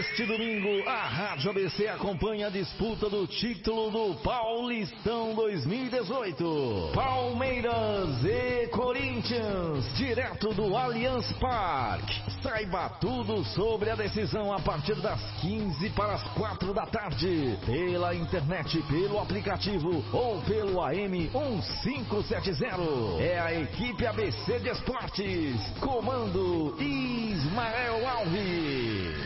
Neste domingo, a Rádio ABC acompanha a disputa do título do Paulistão 2018. Palmeiras e Corinthians, direto do Allianz Parque. Saiba tudo sobre a decisão a partir das 15 para as 4 da tarde. Pela internet, pelo aplicativo ou pelo AM 1570. É a equipe ABC de Esportes. Comando Ismael Alves.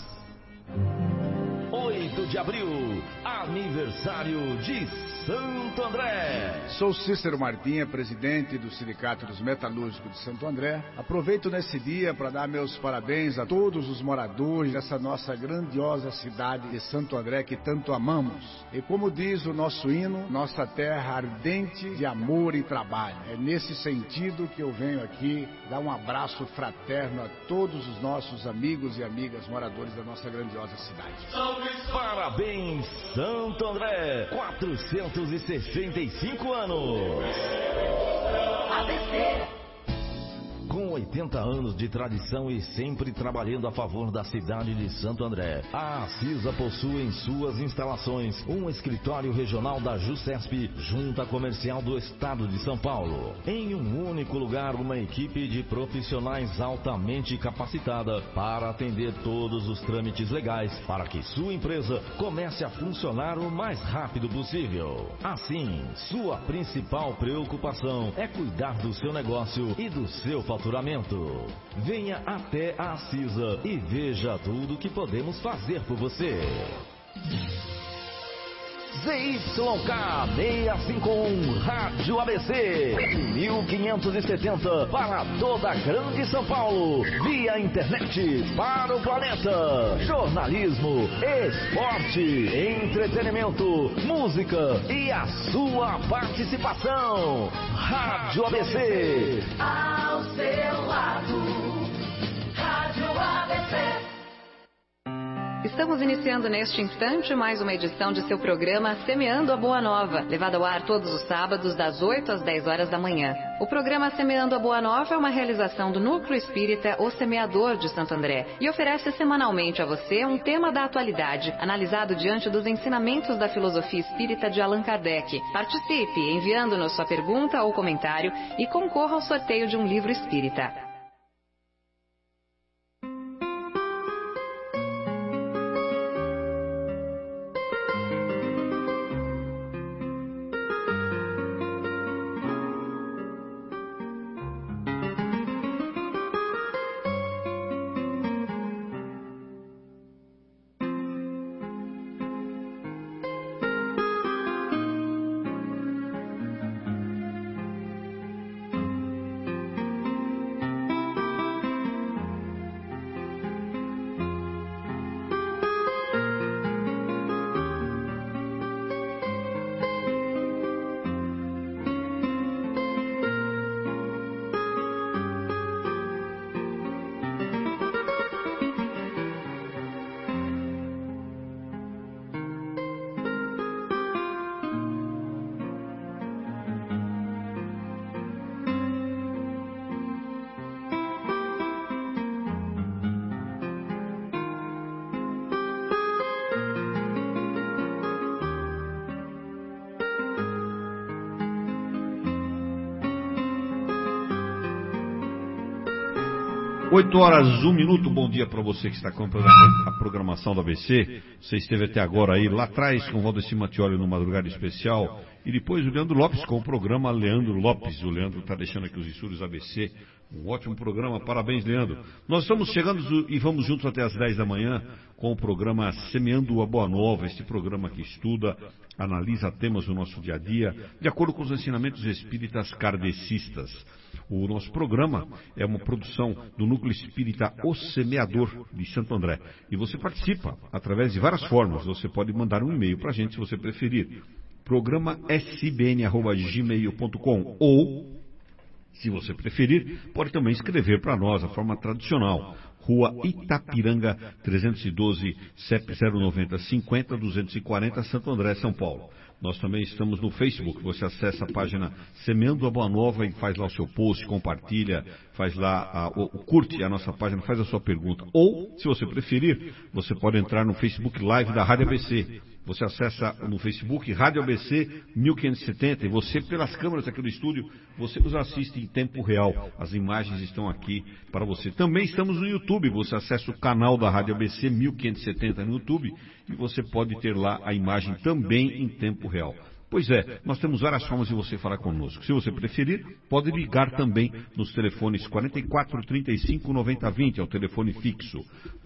8 de abril, aniversário de Santo André. Sou Cícero Martinha, presidente do Sindicato dos Metalúrgicos de Santo André. Aproveito nesse dia para dar meus parabéns a todos os moradores dessa nossa grandiosa cidade de Santo André que tanto amamos. E como diz o nosso hino, nossa terra ardente de amor e trabalho. É nesse sentido que eu venho aqui dar um abraço fraterno a todos os nossos amigos e amigas moradores da nossa grandiosa cidade. Parabéns, Santo André, 465 anos. ABC. Com 80 anos de tradição e sempre trabalhando a favor da cidade de Santo André, a Acisa possui em suas instalações um escritório regional da JUSESP, Junta Comercial do Estado de São Paulo. Em um único lugar, uma equipe de profissionais altamente capacitada para atender todos os trâmites legais para que sua empresa comece a funcionar o mais rápido possível. Assim, sua principal preocupação é cuidar do seu negócio e do seu faturamento. Venha até a Acisa e veja tudo que podemos fazer por você. ZYK 651 Rádio ABC 1570 para toda a Grande São Paulo, via internet para o planeta. Jornalismo, esporte, entretenimento, música e a sua participação. Rádio ABC, ao seu lado. Rádio ABC. Estamos iniciando neste instante mais uma edição de seu programa Semeando a Boa Nova, levado ao ar todos os sábados das 8 às 10 horas da manhã. O programa Semeando a Boa Nova é uma realização do Núcleo Espírita O Semeador de Santo André e oferece semanalmente a você um tema da atualidade, analisado diante dos ensinamentos da filosofia espírita de Allan Kardec. Participe enviando-nos sua pergunta ou comentário e concorra ao sorteio de um livro espírita. Oito horas, 1 minuto. Bom dia para você que está acompanhando a programação da ABC. Você esteve até agora aí, lá atrás, com o Valdeci Mattioli no Madrugada Especial. E depois o Leandro Lopes com o programa Leandro Lopes. O Leandro está deixando aqui os estúdios ABC. Um ótimo programa. Parabéns, Leandro. Nós estamos chegando e vamos juntos até as 10 da manhã com o programa Semeando a Boa Nova. Este programa que estuda, analisa temas do nosso dia a dia, de acordo com os ensinamentos espíritas kardecistas. O nosso programa é uma produção do Núcleo Espírita O Semeador de Santo André. E você participa através de várias formas. Você pode mandar um e-mail para a gente se você preferir. Programa sbn@gmail.com ou, se você preferir, pode também escrever para nós, a forma tradicional. Rua Itapiranga 312, CEP 090 50 240, Santo André, São Paulo. Nós também estamos no Facebook. Você acessa a página Semeando a Boa Nova e faz lá o seu post, compartilha, faz lá, curte a nossa página, faz a sua pergunta. Ou, se você preferir, você pode entrar no Facebook Live da Rádio ABC. Você acessa no Facebook Rádio ABC 1570 e você, pelas câmeras aqui do estúdio, você nos assiste em tempo real. As imagens estão aqui para você. Também estamos no YouTube. Você acessa o canal da Rádio ABC 1570 no YouTube e você pode ter lá a imagem também em tempo real. Pois é, nós temos várias formas de você falar conosco. Se você preferir, pode ligar também nos telefones 44 35 90 20, é o telefone fixo.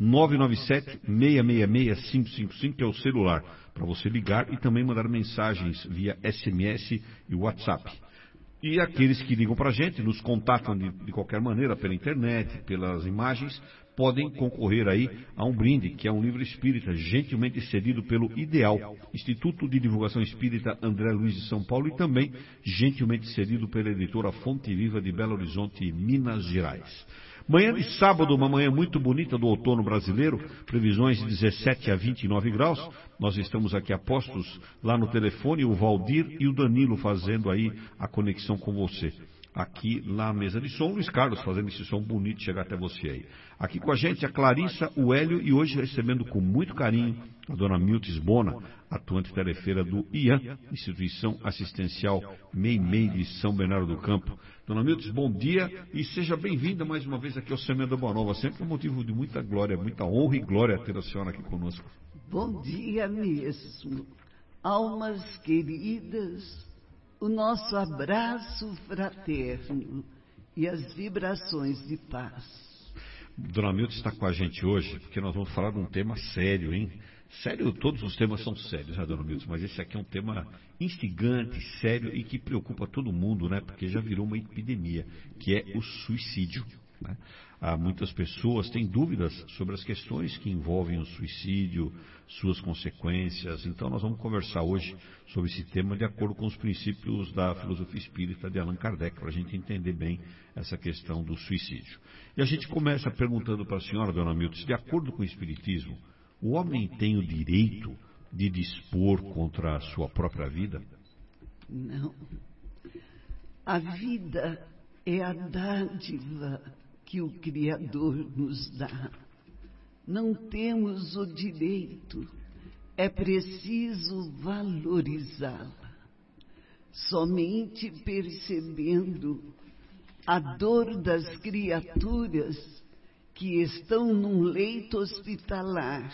997 666 555, que é o celular, para você ligar e também mandar mensagens via SMS e WhatsApp. E aqueles que ligam para a gente, nos contatam de qualquer maneira, pela internet, pelas imagens, podem concorrer aí a um brinde, que é um livro espírita, gentilmente cedido pelo IDEAL, Instituto de Divulgação Espírita André Luiz de São Paulo, e também gentilmente cedido pela editora Fonte Viva de Belo Horizonte, Minas Gerais. Manhã de sábado, uma manhã muito bonita do outono brasileiro, previsões de 17 a 29 graus. Nós estamos aqui a postos lá no telefone, o Valdir e o Danilo fazendo aí a conexão com você. Aqui na mesa de som, Luiz Carlos fazendo esse som bonito chegar até você aí. Aqui com a gente a Clarissa, o Hélio e hoje recebendo com muito carinho a dona Miltes Bona, atuante tarefeira do IAN, Instituição Assistencial Meimei de São Bernardo do Campo. Dona Miltes, bom dia e seja bem-vinda mais uma vez aqui ao Semeando a Boa Nova. Sempre um motivo de muita glória, muita honra e glória ter a senhora aqui conosco. Bom dia mesmo. Almas queridas, o nosso abraço fraterno e as vibrações de paz. Dona Milton está com a gente hoje, porque nós vamos falar de um tema sério, hein? Sério, todos os temas são sérios, né, Dona Milton? Mas esse aqui é um tema instigante, sério e que preocupa todo mundo, né? Porque já virou uma epidemia, que é o suicídio, né? Há muitas pessoas têm dúvidas sobre as questões que envolvem o suicídio, suas consequências. Então nós vamos conversar hoje sobre esse tema de acordo com os princípios da filosofia espírita de Allan Kardec, para a gente entender bem essa questão do suicídio. E a gente começa perguntando para a senhora, Dona Milton, de acordo com o Espiritismo, o homem tem o direito de dispor contra a sua própria vida? Não. A vida é a dádiva que o Criador nos dá. Não temos o direito, é preciso valorizá-la. Somente percebendo a dor das criaturas que estão num leito hospitalar,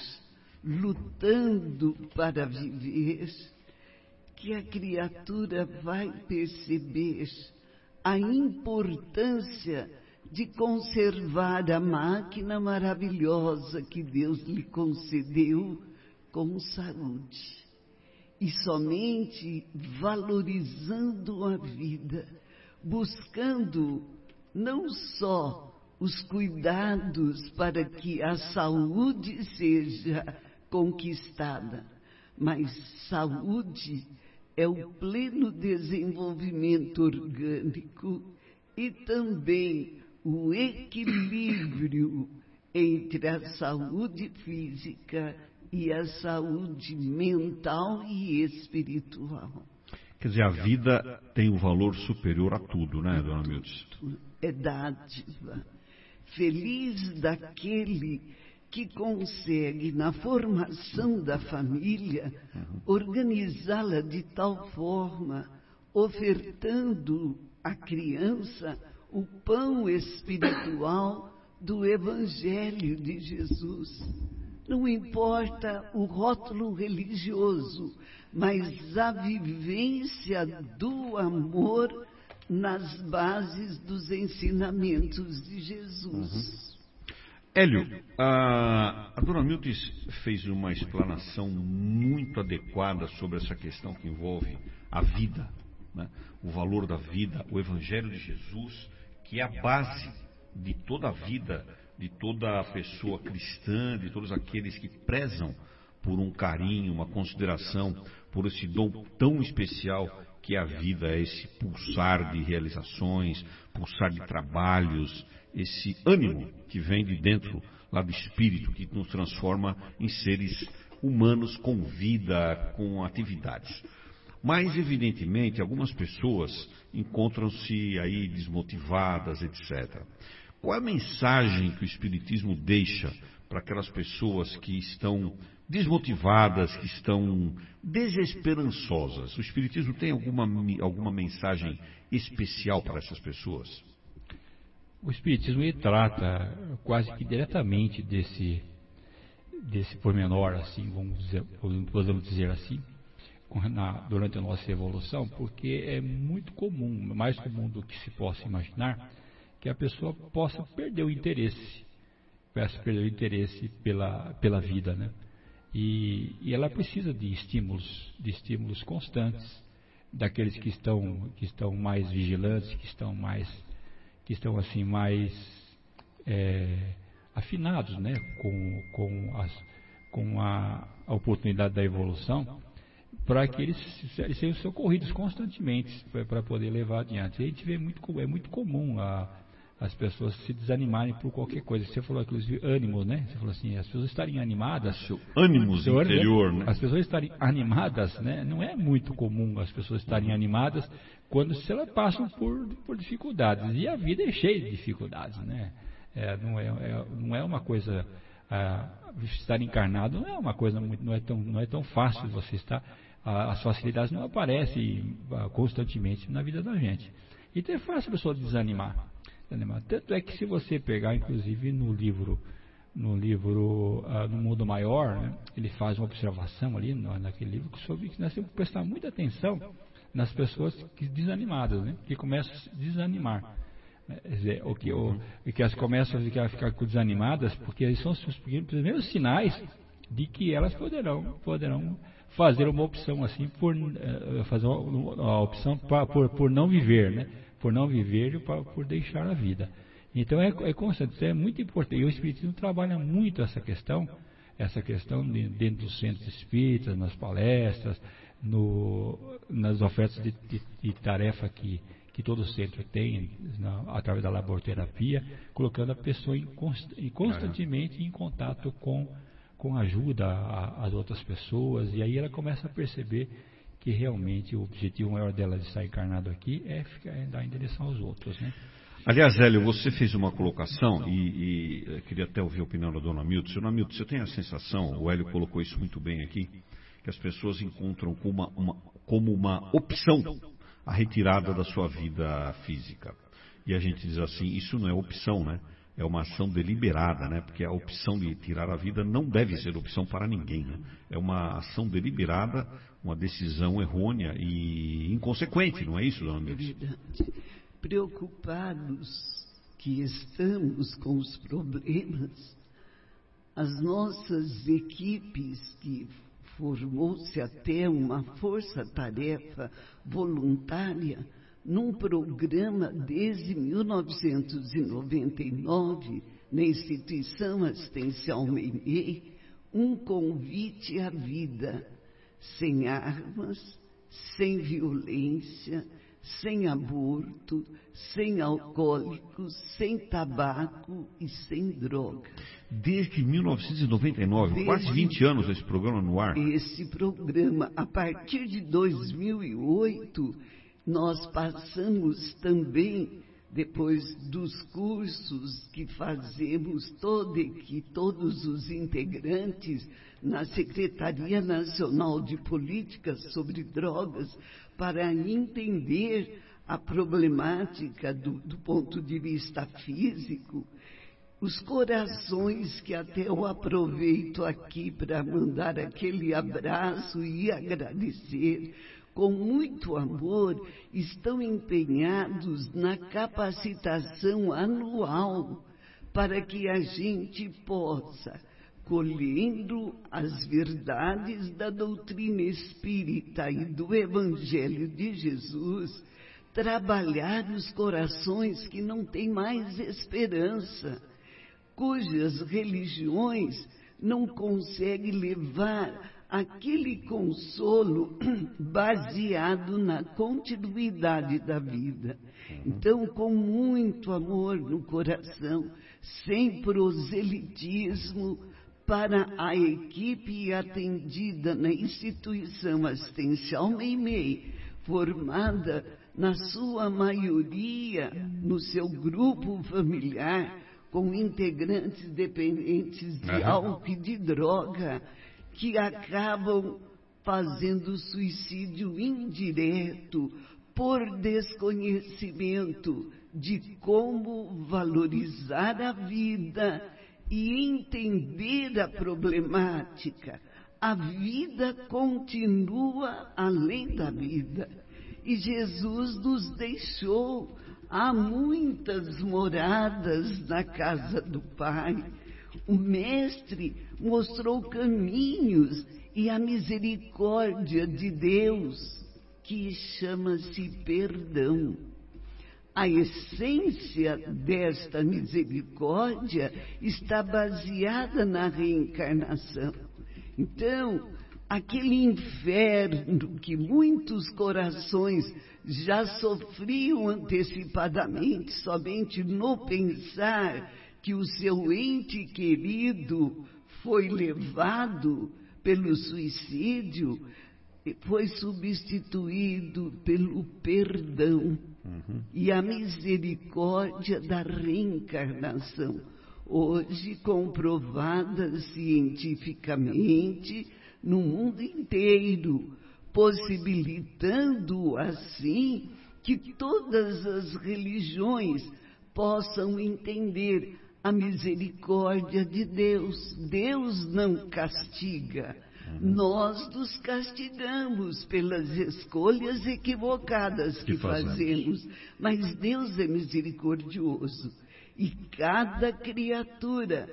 lutando para viver, que a criatura vai perceber a importância de conservar a máquina maravilhosa que Deus lhe concedeu com saúde. E somente valorizando a vida, buscando não só os cuidados para que a saúde seja conquistada, mas saúde é o pleno desenvolvimento orgânico e também o equilíbrio entre a saúde física e a saúde mental e espiritual. Quer dizer, a vida tem um valor superior a tudo, né, Dona Milton? É dádiva. Feliz daquele que consegue, na formação da família, organizá-la de tal forma, ofertando à criança o pão espiritual do Evangelho de Jesus. Não importa o rótulo religioso, mas a vivência do amor nas bases dos ensinamentos de Jesus. Hélio, a Dona Milton fez uma explanação muito adequada sobre essa questão que envolve a vida, né? O valor da vida, o Evangelho de Jesus, que é a base de toda a vida, de toda a pessoa cristã, de todos aqueles que prezam por um carinho, uma consideração, por esse dom tão especial que a vida é, esse pulsar de realizações, pulsar de trabalhos, esse ânimo que vem de dentro lá do espírito, que nos transforma em seres humanos com vida, com atividades. Mas, evidentemente, algumas pessoas encontram-se aí desmotivadas, etc. Qual é a mensagem que o Espiritismo deixa para aquelas pessoas que estão desmotivadas, que estão desesperançosas? O Espiritismo tem alguma mensagem especial para essas pessoas? O Espiritismo ele trata quase que diretamente desse pormenor, assim, podemos dizer assim, durante a nossa evolução, porque é muito comum, mais comum do que se possa imaginar, que a pessoa possa perder o interesse pela vida, né? E ela precisa de estímulos constantes, daqueles que estão mais vigilantes, que estão assim mais afinados, né, com a oportunidade da evolução, para que eles sejam socorridos constantemente para poder levar adiante. E a gente vê é muito comum as pessoas se desanimarem por qualquer coisa. Você falou, inclusive, ânimos, né? Você falou assim, as pessoas estarem animadas. Ânimos interior, né? As pessoas estarem animadas, né? Não é muito comum as pessoas estarem animadas quando elas passam por dificuldades. E a vida é cheia de dificuldades, né? Não é uma coisa... estar encarnado não é uma coisa não é tão fácil de você estar. As facilidades não aparecem constantemente na vida da gente. Então é fácil a pessoa desanimar. Tanto é que se você pegar, inclusive, no livro No Mundo Maior, né, ele faz uma observação ali naquele livro sobre que nós temos que prestar muita atenção nas pessoas desanimadas, né, que começam a desanimar. Quer dizer, que elas começam a ficar desanimadas, porque eles são os primeiros sinais de que elas poderão fazer uma opção assim, fazer uma opção por não viver, né? Por não viver e por deixar a vida. Então é constante, isso é muito importante. E o Espiritismo trabalha muito essa questão dentro dos centros espíritas, nas palestras, nas ofertas de tarefa que todo centro tem, através da laborterapia, colocando a pessoa constantemente em contato com ajuda às outras pessoas, e aí ela começa a perceber que realmente o objetivo maior dela de estar encarnado aqui é dar em direção aos outros, né? Aliás, Hélio, você fez uma colocação e eu queria até ouvir a opinião da dona Milton. Dona Milton, você tem a sensação, o Hélio colocou isso muito bem aqui, que as pessoas encontram como uma opção a retirada da sua vida física. E a gente diz assim, isso não é opção, né? É uma ação deliberada, né? Porque a opção de tirar a vida não deve ser opção para ninguém, né? É uma ação deliberada, uma decisão errônea e inconsequente, não é isso, dona Milton? Preocupados que estamos com os problemas, as nossas equipes, que formou-se até uma força-tarefa voluntária, num programa desde 1999, na Instituição Assistencial Meimei, um convite à vida, sem armas, sem violência, sem aborto, sem alcoólicos, sem tabaco e sem droga. Desde 1999, quase 20 anos esse programa no ar. Esse programa, a partir de 2008, nós passamos também, depois dos cursos que fazemos, todos os integrantes na Secretaria Nacional de Políticas sobre Drogas, para entender a problemática do ponto de vista físico, os corações que até eu aproveito aqui para mandar aquele abraço e agradecer, com muito amor, estão empenhados na capacitação anual para que a gente possa, colhendo as verdades da doutrina espírita e do Evangelho de Jesus, trabalhar os corações que não têm mais esperança, cujas religiões não conseguem levar aquele consolo baseado na continuidade da vida. Então, com muito amor no coração, sem proselitismo, para a equipe atendida na instituição assistencial Meimei, formada na sua maioria no seu grupo familiar, com integrantes dependentes de álcool e de droga, que acabam fazendo suicídio indireto por desconhecimento de como valorizar a vida e entender a problemática. A vida continua além da vida. E Jesus nos deixou. Há muitas moradas na casa do Pai. O Mestre mostrou caminhos e a misericórdia de Deus, que chama-se perdão. A essência desta misericórdia está baseada na reencarnação. Então, aquele inferno que muitos corações já sofriam antecipadamente, somente no pensar que o seu ente querido foi levado pelo suicídio, foi substituído pelo perdão e a misericórdia da reencarnação, hoje comprovada cientificamente no mundo inteiro, possibilitando assim que todas as religiões possam entender a misericórdia de Deus. Deus não castiga. Nós nos castigamos pelas escolhas equivocadas que fazemos, mas Deus é misericordioso e cada criatura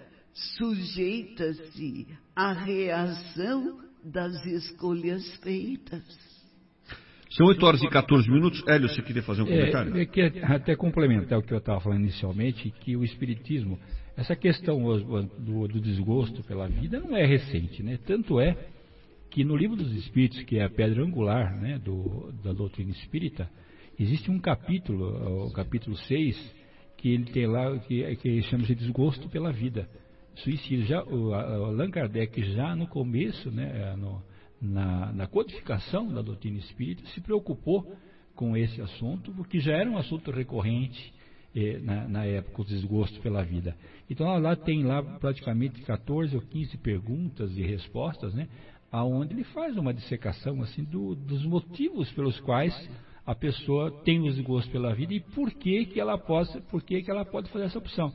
sujeita-se à reação das escolhas feitas. São 8h14. Hélio, você queria fazer um comentário? Eu queria até complementar o que eu estava falando inicialmente, que o Espiritismo, essa questão do desgosto pela vida não é recente, né? Tanto é que no Livro dos Espíritos, que é a pedra angular, né, da doutrina espírita, existe um capítulo, o capítulo 6, que ele tem lá, que chama-se Desgosto pela Vida. Suicídio. Já, o Allan Kardec, já no começo, né, na codificação da doutrina espírita, se preocupou com esse assunto, porque já era um assunto recorrente na época, o desgosto pela vida. Então lá tem praticamente 14 ou 15 perguntas e respostas, né, aonde ele faz uma dissecação assim, dos motivos pelos quais a pessoa tem o desgosto pela vida e por que ela pode fazer essa opção.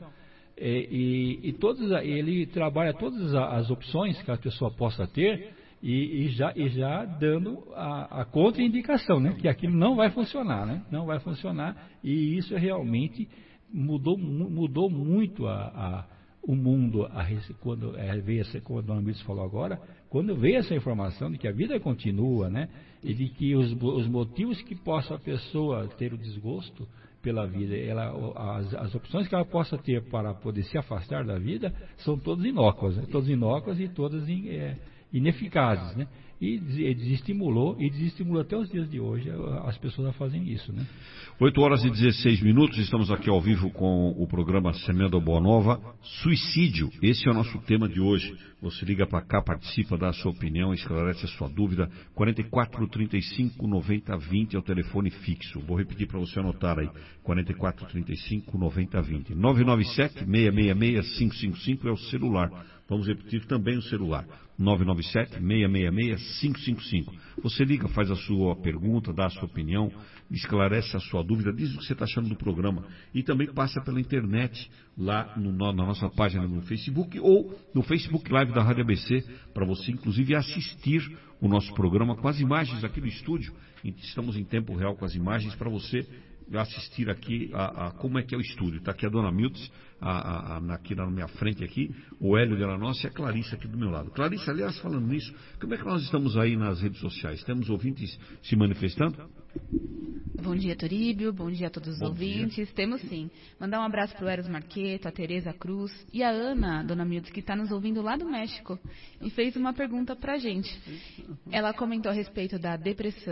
Ele trabalha todas as opções que a pessoa possa ter e já dando a contraindicação, né? Que aquilo não vai funcionar, né? Não vai funcionar, e isso realmente mudou muito o mundo, quando veio como a dona Milton falou agora, quando veio essa informação de que a vida continua, né? E de que os motivos que possa a pessoa ter o desgosto pela vida, as opções que ela possa ter para poder se afastar da vida são todas inócuas, né? Todas inócuas e todas ineficazes, né? E desestimulou até os dias de hoje as pessoas a fazerem isso, né? 8h16, estamos aqui ao vivo com o programa Semeando a Boa Nova. Suicídio, esse é o nosso tema de hoje. Você liga para cá, participa, dá a sua opinião, esclarece a sua dúvida. 44 35 90 20 é o telefone fixo. Vou repetir para você anotar aí. 44 35 90 20. 997 666 555 é o celular. Vamos repetir também o celular. 997 666 555. Você liga, faz a sua pergunta, dá a sua opinião, esclarece a sua dúvida, diz o que você está achando do programa. E também passa pela internet, lá na nossa página no Facebook ou no Facebook Live da Rádio ABC, para você inclusive assistir o nosso programa com as imagens aqui do estúdio. Estamos em tempo real com as imagens para você assistir aqui a como é que é o estúdio. Está aqui a dona Miltz, aqui na minha frente aqui, o Hélio Della Nossa e a Clarice aqui do meu lado. Clarice, aliás, falando nisso, como é que nós estamos aí nas redes sociais? Temos ouvintes se manifestando? Bom dia, Toríbio. Bom dia a todos os ouvintes. Dia. Temos sim. Mandar um abraço para o Eros Marqueto, a Tereza Cruz e a Ana, dona Miltz, que está nos ouvindo lá do México e fez uma pergunta para a gente. Ela comentou a respeito da depressão.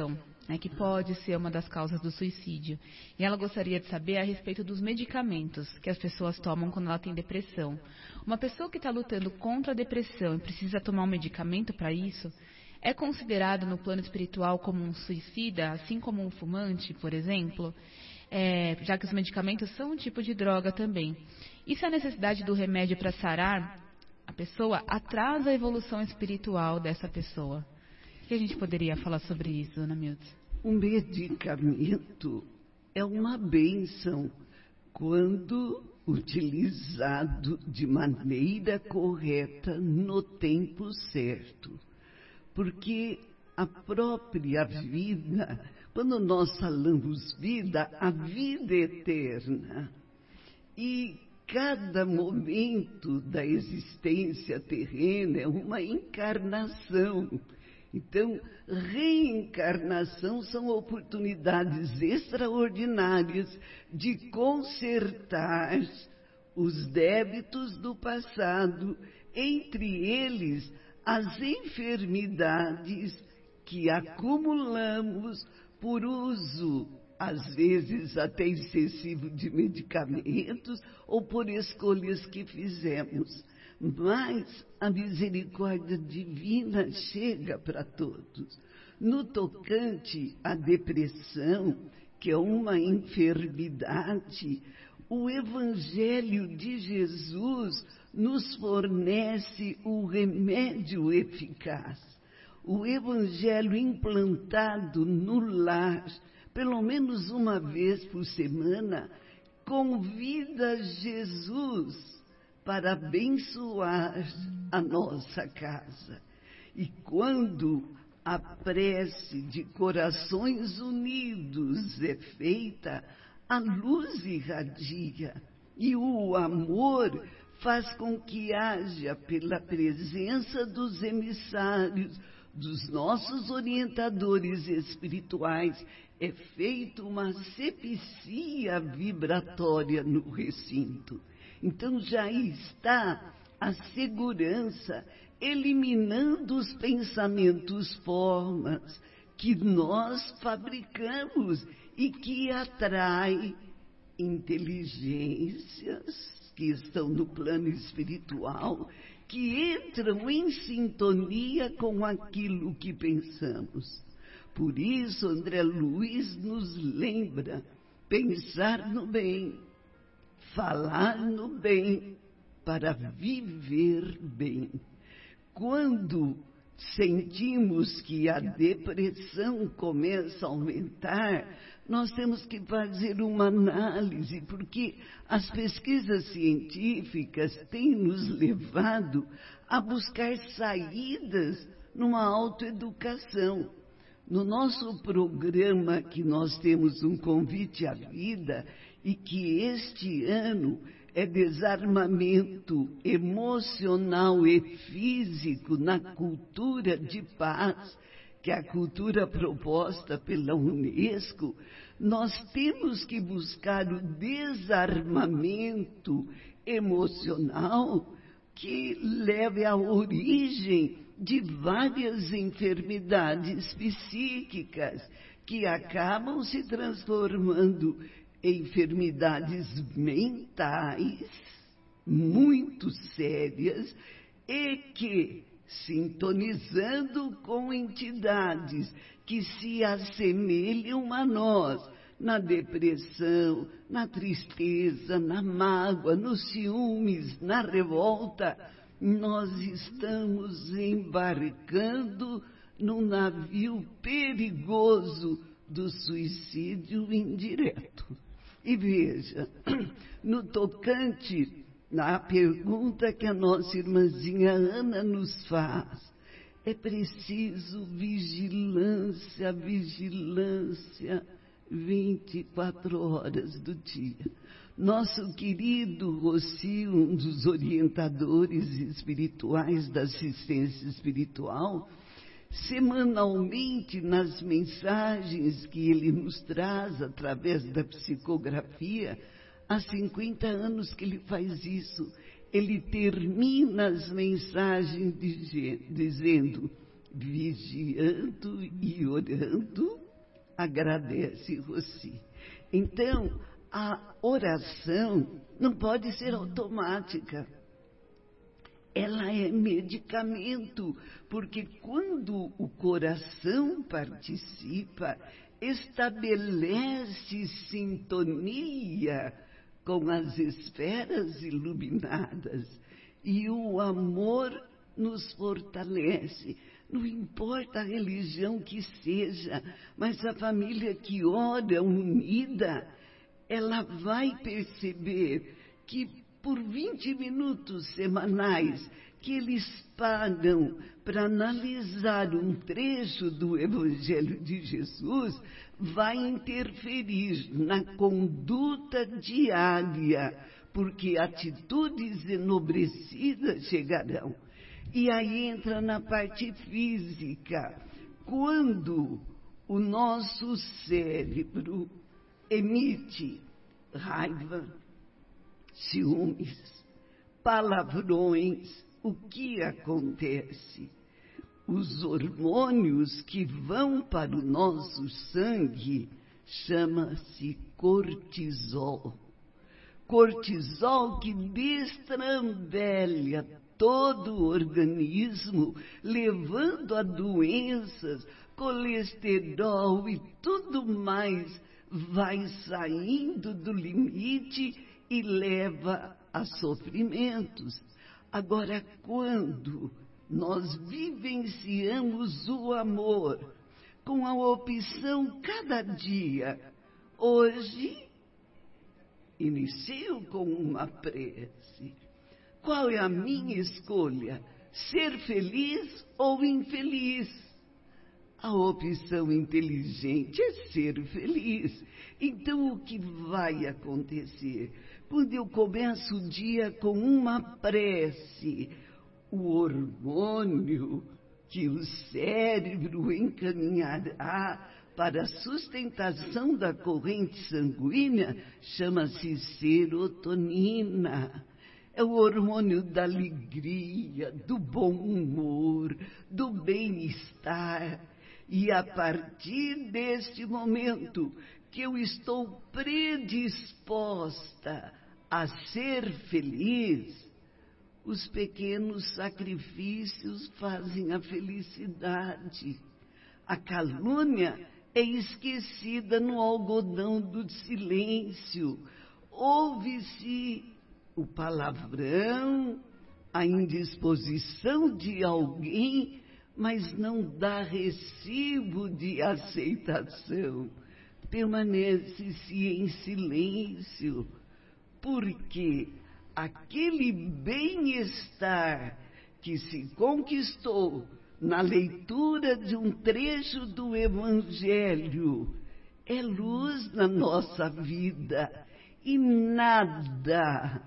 né, que pode ser uma das causas do suicídio. E ela gostaria de saber a respeito dos medicamentos que as pessoas tomam quando ela tem depressão. Uma pessoa que está lutando contra a depressão e precisa tomar um medicamento para isso, é considerado no plano espiritual como um suicida, assim como um fumante, por exemplo? Já que os medicamentos são um tipo de droga também. E se a necessidade do remédio para sarar a pessoa atrasa a evolução espiritual dessa pessoa? O que a gente poderia falar sobre isso, dona Mildes? O medicamento é uma bênção quando utilizado de maneira correta no tempo certo. Porque a própria vida, quando nós falamos vida, a vida é eterna. E cada momento da existência terrena é uma encarnação. Então, reencarnação são oportunidades extraordinárias de consertar os débitos do passado, entre eles as enfermidades que acumulamos por uso, às vezes até excessivo, de medicamentos ou por escolhas que fizemos. Mas a misericórdia divina chega para todos. No tocante à depressão, que é uma enfermidade, o Evangelho de Jesus nos fornece o remédio eficaz. O Evangelho implantado no lar, pelo menos uma vez por semana, convida Jesus para abençoar a nossa casa. E quando a prece de corações unidos é feita, a luz irradia e o amor faz com que haja, pela presença dos emissários, dos nossos orientadores espirituais, é feita uma sepsia vibratória no recinto. Então já está a segurança, eliminando os pensamentos formas que nós fabricamos e que atrai inteligências que estão no plano espiritual, que entram em sintonia com aquilo que pensamos. Por isso, André Luiz nos lembra pensar no bem, falar no bem, para viver bem. Quando sentimos que a depressão começa a aumentar, nós temos que fazer uma análise, porque as pesquisas científicas têm nos levado a buscar saídas numa autoeducação. No nosso programa, que nós temos um convite à vida, e que este ano é desarmamento emocional e físico na cultura de paz, que é a cultura proposta pela Unesco, nós temos que buscar o desarmamento emocional que leve à origem de várias enfermidades psíquicas que acabam se transformando em enfermidades mentais muito sérias e que, sintonizando com entidades que se assemelham a nós, na depressão, na tristeza, na mágoa, nos ciúmes, na revolta, nós estamos embarcando num navio perigoso do suicídio indireto. E veja, no tocante à pergunta que a nossa irmãzinha Ana nos faz, é preciso vigilância, 24 horas do dia. Nosso querido Rocio, um dos orientadores espirituais da assistência espiritual, semanalmente nas mensagens que ele nos traz através da psicografia, há 50 anos que ele faz isso. Ele termina as mensagens dizendo: vigiando e orando Agradece, Rossi. Então, a oração não pode ser automática. Ela é medicamento, porque quando o coração participa, estabelece sintonia com as esferas iluminadas e o amor nos fortalece. Não importa a religião que seja, mas a família que ora unida, ela vai perceber que por 20 minutos semanais que eles pagam para analisar um trecho do Evangelho de Jesus, vai interferir na conduta diária, porque atitudes enobrecidas chegarão. E aí entra na parte física. Quando o nosso cérebro emite raiva, ciúmes, palavrões, o que acontece? Os hormônios que vão para o nosso sangue chama-se cortisol. Cortisol que destrambelha todo o organismo, levando a doenças, colesterol e tudo mais, vai saindo do limite e leva a sofrimentos. Agora, quando nós vivenciamos o amor com a opção cada dia, hoje, inicio com uma prece. Qual é a minha escolha? Ser feliz ou infeliz? A opção inteligente é ser feliz. Então, o que vai acontecer? Quando eu começo o dia com uma prece, o hormônio que o cérebro encaminhará para a sustentação da corrente sanguínea chama-se serotonina. É o hormônio da alegria, do bom humor, do bem-estar. E a partir deste momento que eu estou predisposta a ser feliz, os pequenos sacrifícios fazem a felicidade. A calúnia é esquecida no algodão do silêncio. Ouve-se o palavrão, a indisposição de alguém, mas não dá recibo de aceitação. Permanece-se em silêncio, porque aquele bem-estar que se conquistou na leitura de um trecho do Evangelho é luz na nossa vida e nada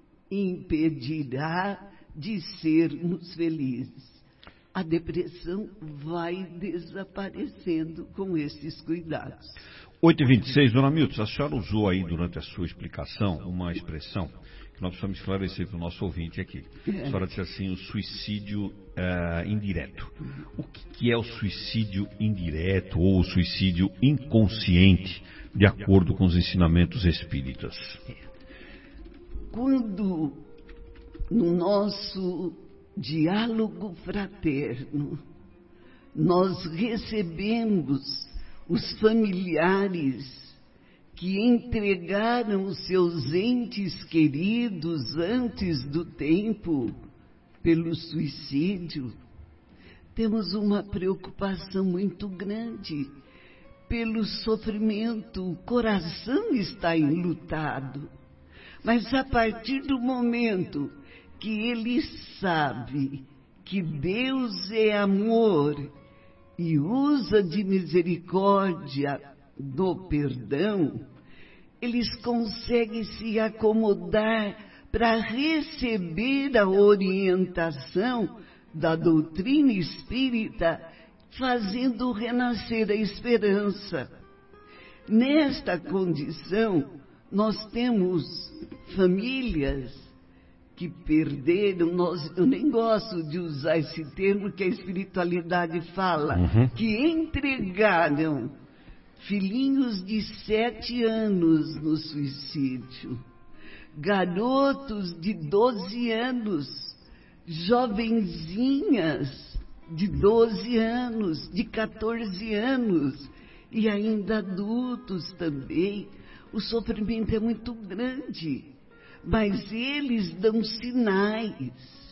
impedirá de sermos felizes. A depressão vai desaparecendo com esses cuidados. 8h26, dona Milton, a senhora usou aí durante a sua explicação uma expressão que nós precisamos esclarecer para o nosso ouvinte aqui. A senhora disse assim, o suicídio indireto. O que é o suicídio indireto ou o suicídio inconsciente, de acordo com os ensinamentos espíritas? Quando no nosso diálogo fraterno nós recebemos os familiares que entregaram os seus entes queridos antes do tempo pelo suicídio, temos uma preocupação muito grande pelo sofrimento, o coração está enlutado. Mas a partir do momento que ele sabe que Deus é amor e usa de misericórdia do perdão, eles conseguem se acomodar para receber a orientação da doutrina espírita, fazendo renascer a esperança. Nesta condição, nós temos famílias que perderam, eu nem gosto de usar esse termo que a espiritualidade fala, que entregaram filhinhos de 7 anos no suicídio, garotos de 12 anos, jovenzinhas de 12 anos, de 14 anos e ainda adultos também. O sofrimento é muito grande, mas eles dão sinais.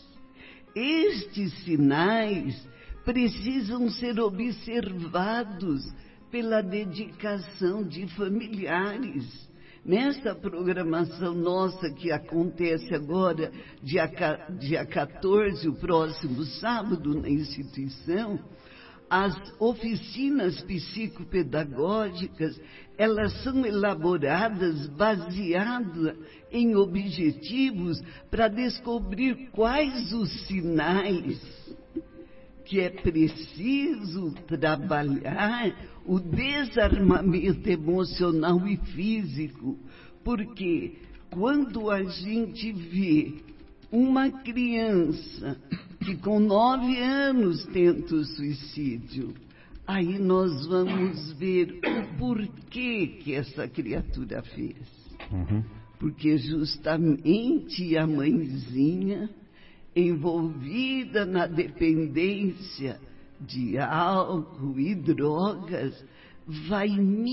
Estes sinais precisam ser observados pela dedicação de familiares. Nesta programação nossa que acontece agora, dia 14, o próximo sábado, na instituição, as oficinas psicopedagógicas, elas são elaboradas baseadas em objetivos para descobrir quais os sinais que é preciso trabalhar o desarmamento emocional e físico, porque quando a gente vê uma criança que com 9 anos tenta o suicídio, aí nós vamos ver o porquê que essa criatura fez. Porque justamente a mãezinha, envolvida na dependência de álcool e drogas, vai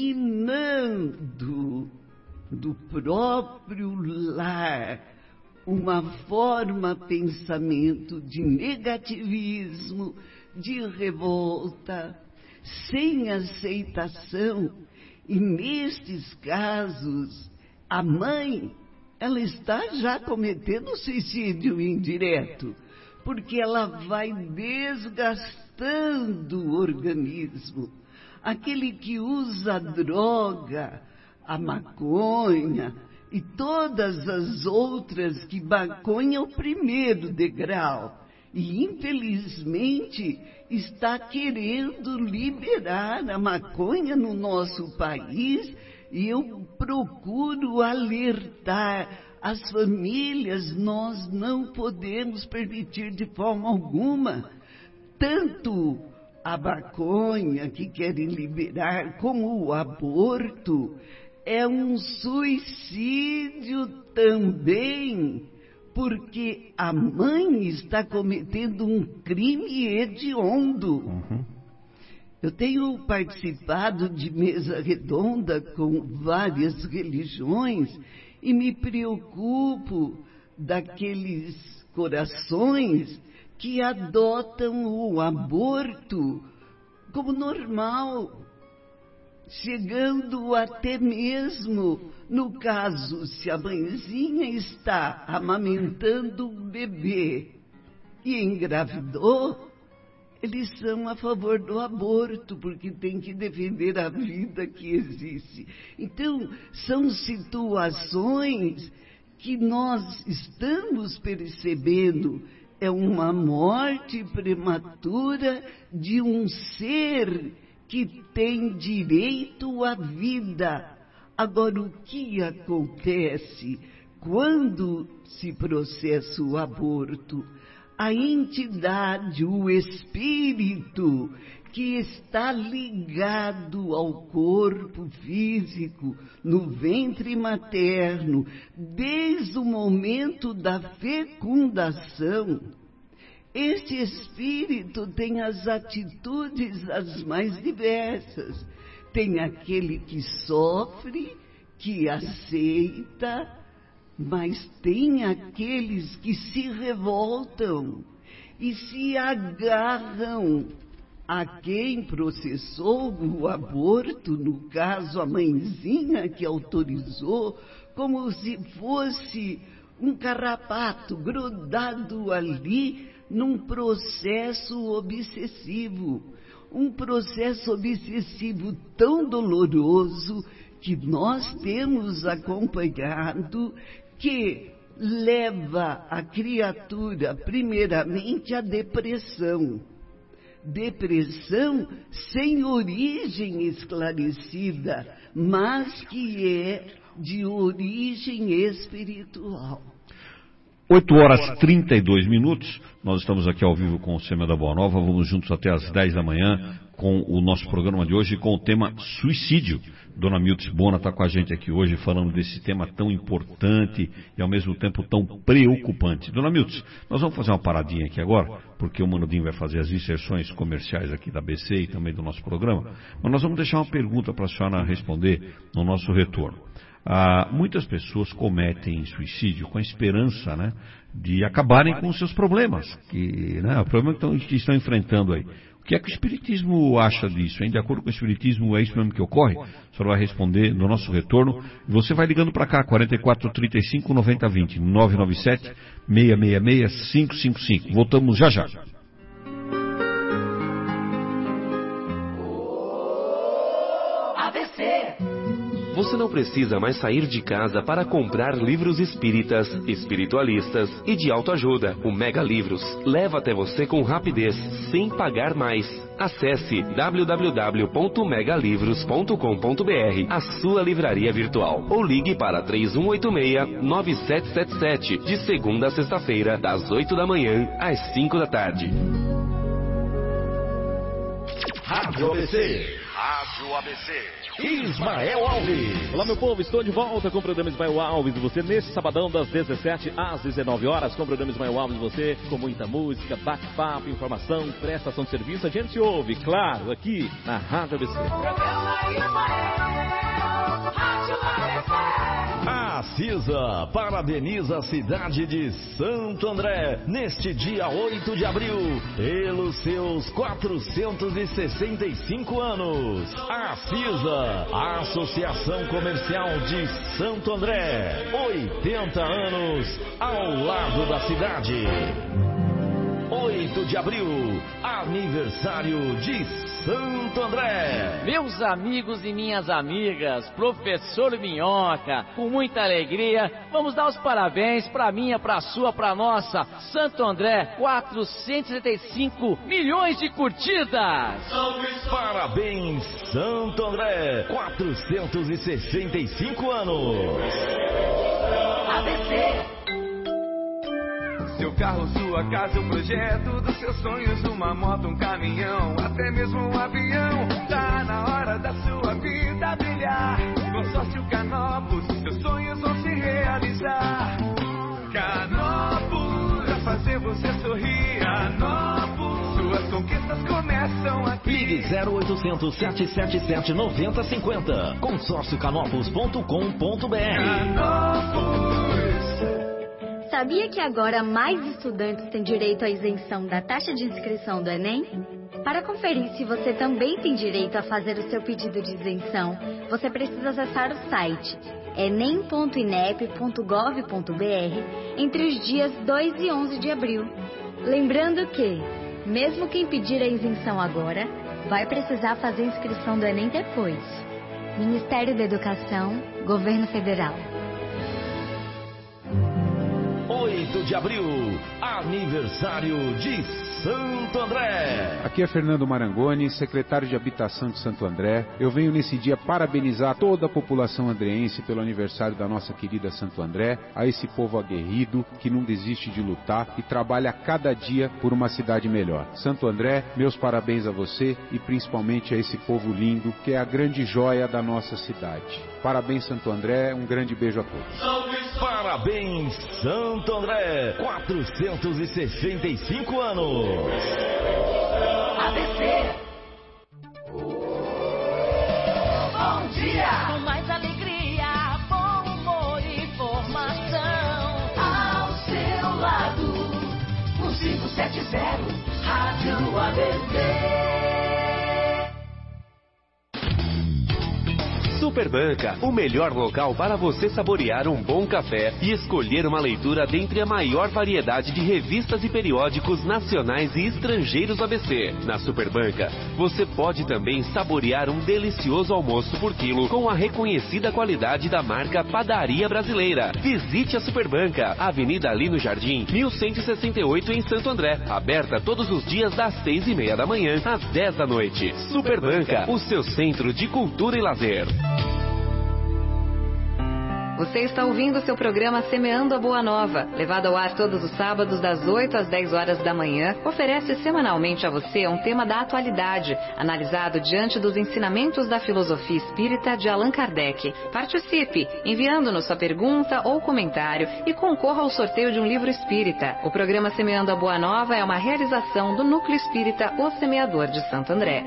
minando do próprio lar uma forma, pensamento de negativismo, de revolta, sem aceitação. E nestes casos, a mãe, ela está já cometendo suicídio indireto, porque ela vai desgastando o organismo. Aquele que usa droga, a maconha e todas as outras, que maconha é o primeiro degrau, e infelizmente está querendo liberar a maconha no nosso país. E eu procuro alertar as famílias, nós não podemos permitir de forma alguma, tanto a maconha que querem liberar, como o aborto, é um suicídio também, porque a mãe está cometendo um crime hediondo. Eu tenho participado de mesa redonda com várias religiões e me preocupo daqueles corações que adotam o aborto como normal, chegando até mesmo, no caso, se a mãezinha está amamentando o bebê e engravidou, eles são a favor do aborto, porque tem que defender a vida que existe. Então, são situações que nós estamos percebendo. É uma morte prematura de um ser que tem direito à vida. Agora, o que acontece quando se processa o aborto? A entidade, o espírito que está ligado ao corpo físico, no ventre materno, desde o momento da fecundação, esse espírito tem as atitudes as mais diversas. Tem aquele que sofre, que aceita, mas tem aqueles que se revoltam e se agarram a quem processou o aborto, no caso a mãezinha que autorizou, como se fosse um carrapato grudado ali num processo obsessivo. Um processo obsessivo tão doloroso que nós temos acompanhado, que leva a criatura, primeiramente, à depressão. Depressão sem origem esclarecida, mas que é de origem espiritual. 8 horas 32 minutos, nós estamos aqui ao vivo com o Semeando a Boa Nova, vamos juntos até às 10 da manhã com o nosso programa de hoje com o tema suicídio. Dona Miltz Bona está com a gente aqui hoje falando desse tema tão importante e ao mesmo tempo tão preocupante. Dona Miltz, nós vamos fazer uma paradinha aqui agora, porque o Manudinho vai fazer as inserções comerciais aqui da ABC e também do nosso programa, mas nós vamos deixar uma pergunta para a senhora responder no nosso retorno. Muitas pessoas cometem suicídio com a esperança, né, de acabarem com os seus problemas, o problema que estão enfrentando aí. O que é que o Espiritismo acha disso? Hein? De acordo com o Espiritismo, é isso mesmo que ocorre? A senhora vai responder no nosso retorno. Você vai ligando para cá, 44 35 90 20, 997 666 555. Voltamos já já. Você não precisa mais sair de casa para comprar livros espíritas, espiritualistas e de autoajuda. O Mega Livros leva até você com rapidez, sem pagar mais. Acesse www.megalivros.com.br, a sua livraria virtual. Ou ligue para 3186-9777, de segunda a sexta-feira, das 8 da manhã às 5 da tarde. Rádio ABC. Rádio ABC. Ismael Alves. Olá, meu povo, estou de volta com o programa Ismael Alves. E você nesse sabadão das 17 às 19 horas com o programa Ismael Alves. Você com muita música, bate-papo, informação, prestação de serviço. A gente ouve, claro, aqui na Rádio ABC. A CISA parabeniza a cidade de Santo André neste dia 8 de abril pelos seus 465 anos. A CISA, a Associação Comercial de Santo André, 80 anos ao lado da cidade. 8 de abril, aniversário de Santo André. Meus amigos e minhas amigas, professor Minhoca, com muita alegria, vamos dar os parabéns pra minha, pra sua, pra nossa Santo André, 475 milhões de curtidas. Parabéns, Santo André, 465 anos. ABC. Seu carro, sua casa, o projeto dos seus sonhos, uma moto, um caminhão, até mesmo um avião. Tá na hora da sua vida brilhar. Consórcio Canopus, seus sonhos vão se realizar. Canopus, pra fazer você sorrir. Canopus, suas conquistas começam aqui. Ligue 0800 777 9050. consórciocanopus.com.br. Canopus. Sabia que agora mais estudantes têm direito à isenção da taxa de inscrição do Enem? Para conferir se você também tem direito a fazer o seu pedido de isenção, você precisa acessar o site enem.inep.gov.br entre os dias 2 e 11 de abril. Lembrando que, mesmo quem pedir a isenção agora, vai precisar fazer a inscrição do Enem depois. Ministério da Educação, Governo Federal. 8 de abril, aniversário de Santo André. Aqui é Fernando Marangoni, secretário de Habitação de Santo André. Eu venho nesse dia parabenizar toda a população andreense pelo aniversário da nossa querida Santo André, a esse povo aguerrido que não desiste de lutar e trabalha cada dia por uma cidade melhor. Santo André, meus parabéns a você e principalmente a esse povo lindo que é a grande joia da nossa cidade. Parabéns, Santo André, um grande beijo a todos. Parabéns, Santo André, 465 anos. ABC. Bom dia. Com mais alegria, bom humor e informação. Ao seu lado, 1570, Rádio ABC. Superbanca, o melhor local para você saborear um bom café e escolher uma leitura dentre a maior variedade de revistas e periódicos nacionais e estrangeiros ABC. Na Superbanca, você pode também saborear um delicioso almoço por quilo com a reconhecida qualidade da marca Padaria Brasileira. Visite a Superbanca, Avenida Alino Jardim, 1168 em Santo André. Aberta todos os dias das 6:30 da manhã às 10 da noite. Superbanca, o seu centro de cultura e lazer. Você está ouvindo seu programa Semeando a Boa Nova, levado ao ar todos os sábados das 8 às 10 horas da manhã, oferece semanalmente a você um tema da atualidade, analisado diante dos ensinamentos da filosofia espírita de Allan Kardec. Participe, enviando-nos sua pergunta ou comentário e concorra ao sorteio de um livro espírita. O programa Semeando a Boa Nova é uma realização do Núcleo Espírita O Semeador de Santo André.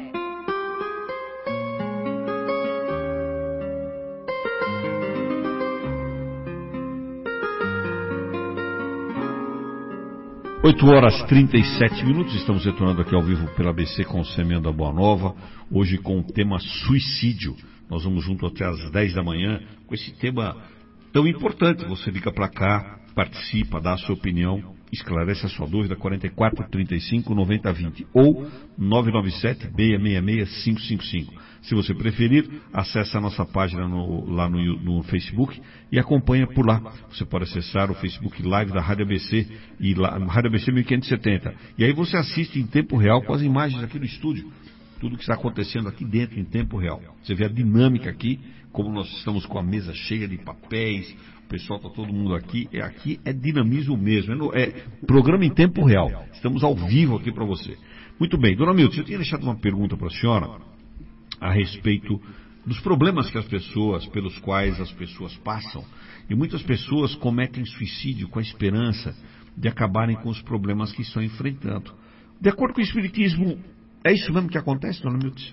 Oito horas 37 minutos, estamos retornando aqui ao vivo pela ABC com o Semeando a Boa Nova, hoje com o tema suicídio. Nós vamos junto até às 10 da manhã com esse tema tão importante. Você liga para cá, participa, dá a sua opinião, esclarece a sua dúvida, 44 35 90 20 ou 997 666 555. Se você preferir, acesse a nossa página lá no Facebook e acompanha por lá. Você pode acessar o Facebook Live da Rádio ABC, e lá, Rádio ABC 1570. E aí você assiste em tempo real com as imagens aqui do estúdio. Tudo que está acontecendo aqui dentro em tempo real. Você vê a dinâmica aqui, como nós estamos com a mesa cheia de papéis, o pessoal está todo mundo aqui. Aqui é dinamismo mesmo, é programa em tempo real. Estamos ao vivo aqui para você. Muito bem, dona Milton, eu tinha deixado uma pergunta para a senhora a respeito dos problemas pelos quais as pessoas passam. E muitas pessoas cometem suicídio com a esperança de acabarem com os problemas que estão enfrentando. De acordo com o Espiritismo, é isso mesmo que acontece, dona Milton?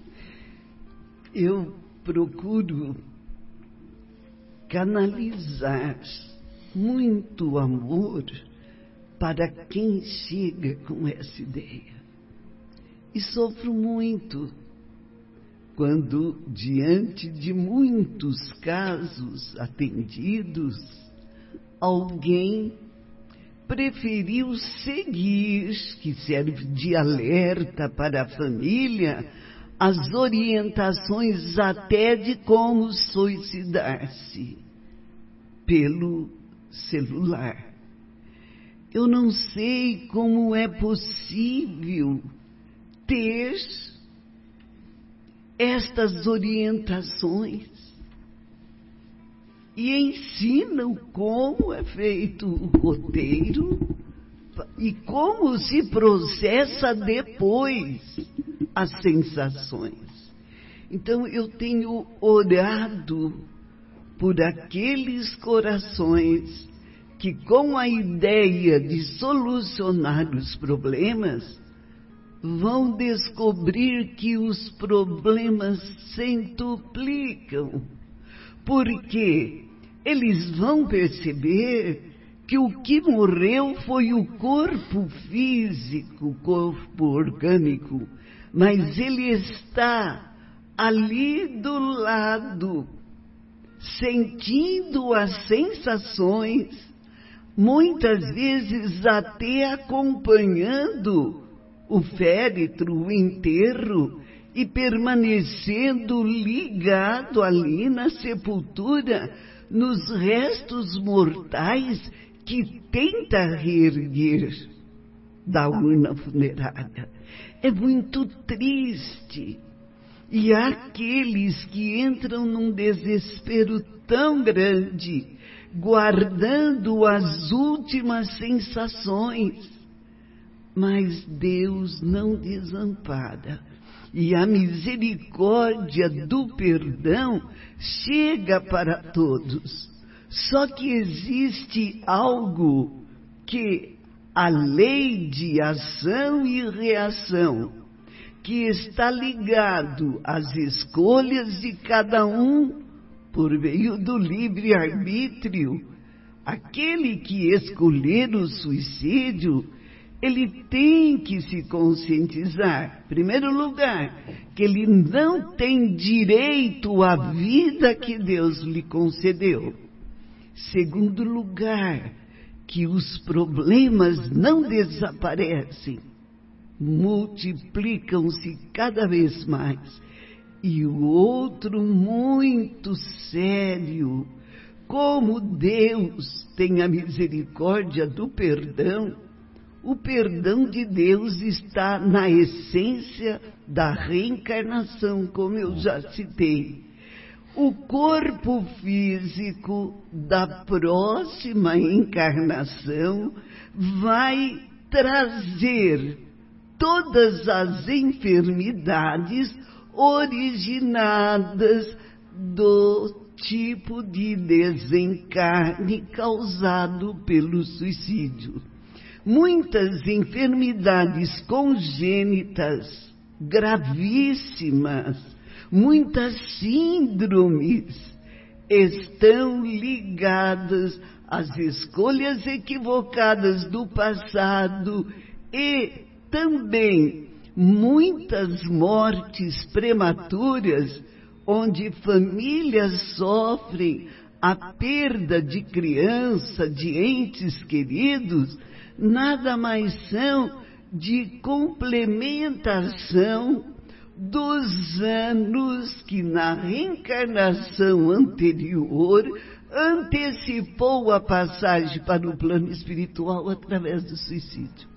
Eu procuro canalizar muito amor para quem chega com essa ideia. E sofro muito quando, diante de muitos casos atendidos, alguém preferiu seguir, que serve de alerta para a família, as orientações até de como suicidar-se pelo celular. Eu não sei como é possível ter estas orientações e ensinam como é feito o roteiro e como se processa depois as sensações. Então eu tenho orado por aqueles corações que, com a ideia de solucionar os problemas, vão descobrir que os problemas centuplicam, porque eles vão perceber que o que morreu foi o corpo físico, o corpo orgânico, mas ele está ali do lado, sentindo as sensações, muitas vezes até acompanhando o féretro, o enterro, e permanecendo ligado ali na sepultura, nos restos mortais que tenta reerguer da urna funerária. É muito triste. E há aqueles que entram num desespero tão grande, guardando as últimas sensações. Mas Deus não desampara. E a misericórdia do perdão chega para todos. Só que existe algo que a lei de ação e reação, que está ligado às escolhas de cada um por meio do livre-arbítrio. Aquele que escolher o suicídio, ele tem que se conscientizar, em primeiro lugar, que ele não tem direito à vida que Deus lhe concedeu. Segundo lugar, que os problemas não desaparecem, multiplicam-se cada vez mais. E o outro muito sério, como Deus tem a misericórdia do perdão, o perdão de Deus está na essência da reencarnação, como eu já citei. o corpo físico da próxima encarnação vai trazer todas as enfermidades originadas do tipo de desencarne causado pelo suicídio. Muitas enfermidades congênitas gravíssimas, muitas síndromes estão ligadas às escolhas equivocadas do passado e também muitas mortes prematuras, onde famílias sofrem a perda de criança, de entes queridos, nada mais são de complementação dos anos que na reencarnação anterior antecipou a passagem para o plano espiritual através do suicídio.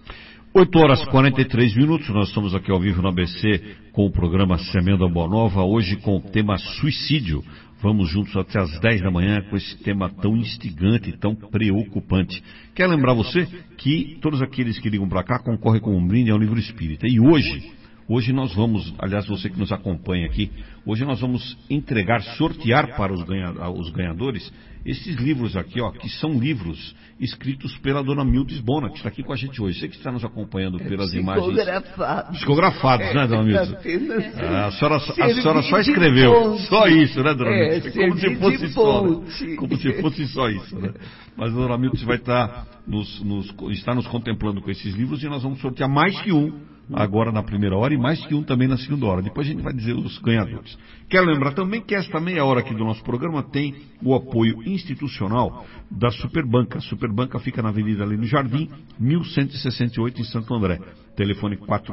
8h43, nós estamos aqui ao vivo no ABC com o programa Semeando a Boa Nova, hoje com o tema suicídio. Vamos juntos até as 10 da manhã com esse tema tão instigante, tão preocupante. Quero lembrar você que todos aqueles que ligam para cá concorrem com um brinde ao livro espírita. E hoje nós vamos, aliás, você que nos acompanha aqui, hoje nós vamos sortear para os ganhadores esses livros aqui, ó, que são livros escritos pela dona Mildes Bona, que está aqui com a gente hoje. Você que está nos acompanhando pelas imagens. Psicografados, né, dona Mildes? A senhora só escreveu. Só isso, né, dona Mildes? Como se fosse só, né? Como se fosse só isso, né? Mas a dona Mildes vai estar nos contemplando com esses livros e nós vamos sortear mais que um agora na primeira hora e mais que um também na segunda hora. Depois a gente vai dizer os ganhadores. Quero lembrar também que esta meia hora aqui do nosso programa tem o apoio institucional da Superbanca. A Superbanca fica na Avenida Lino Jardim, 1168 em Santo André. Telefone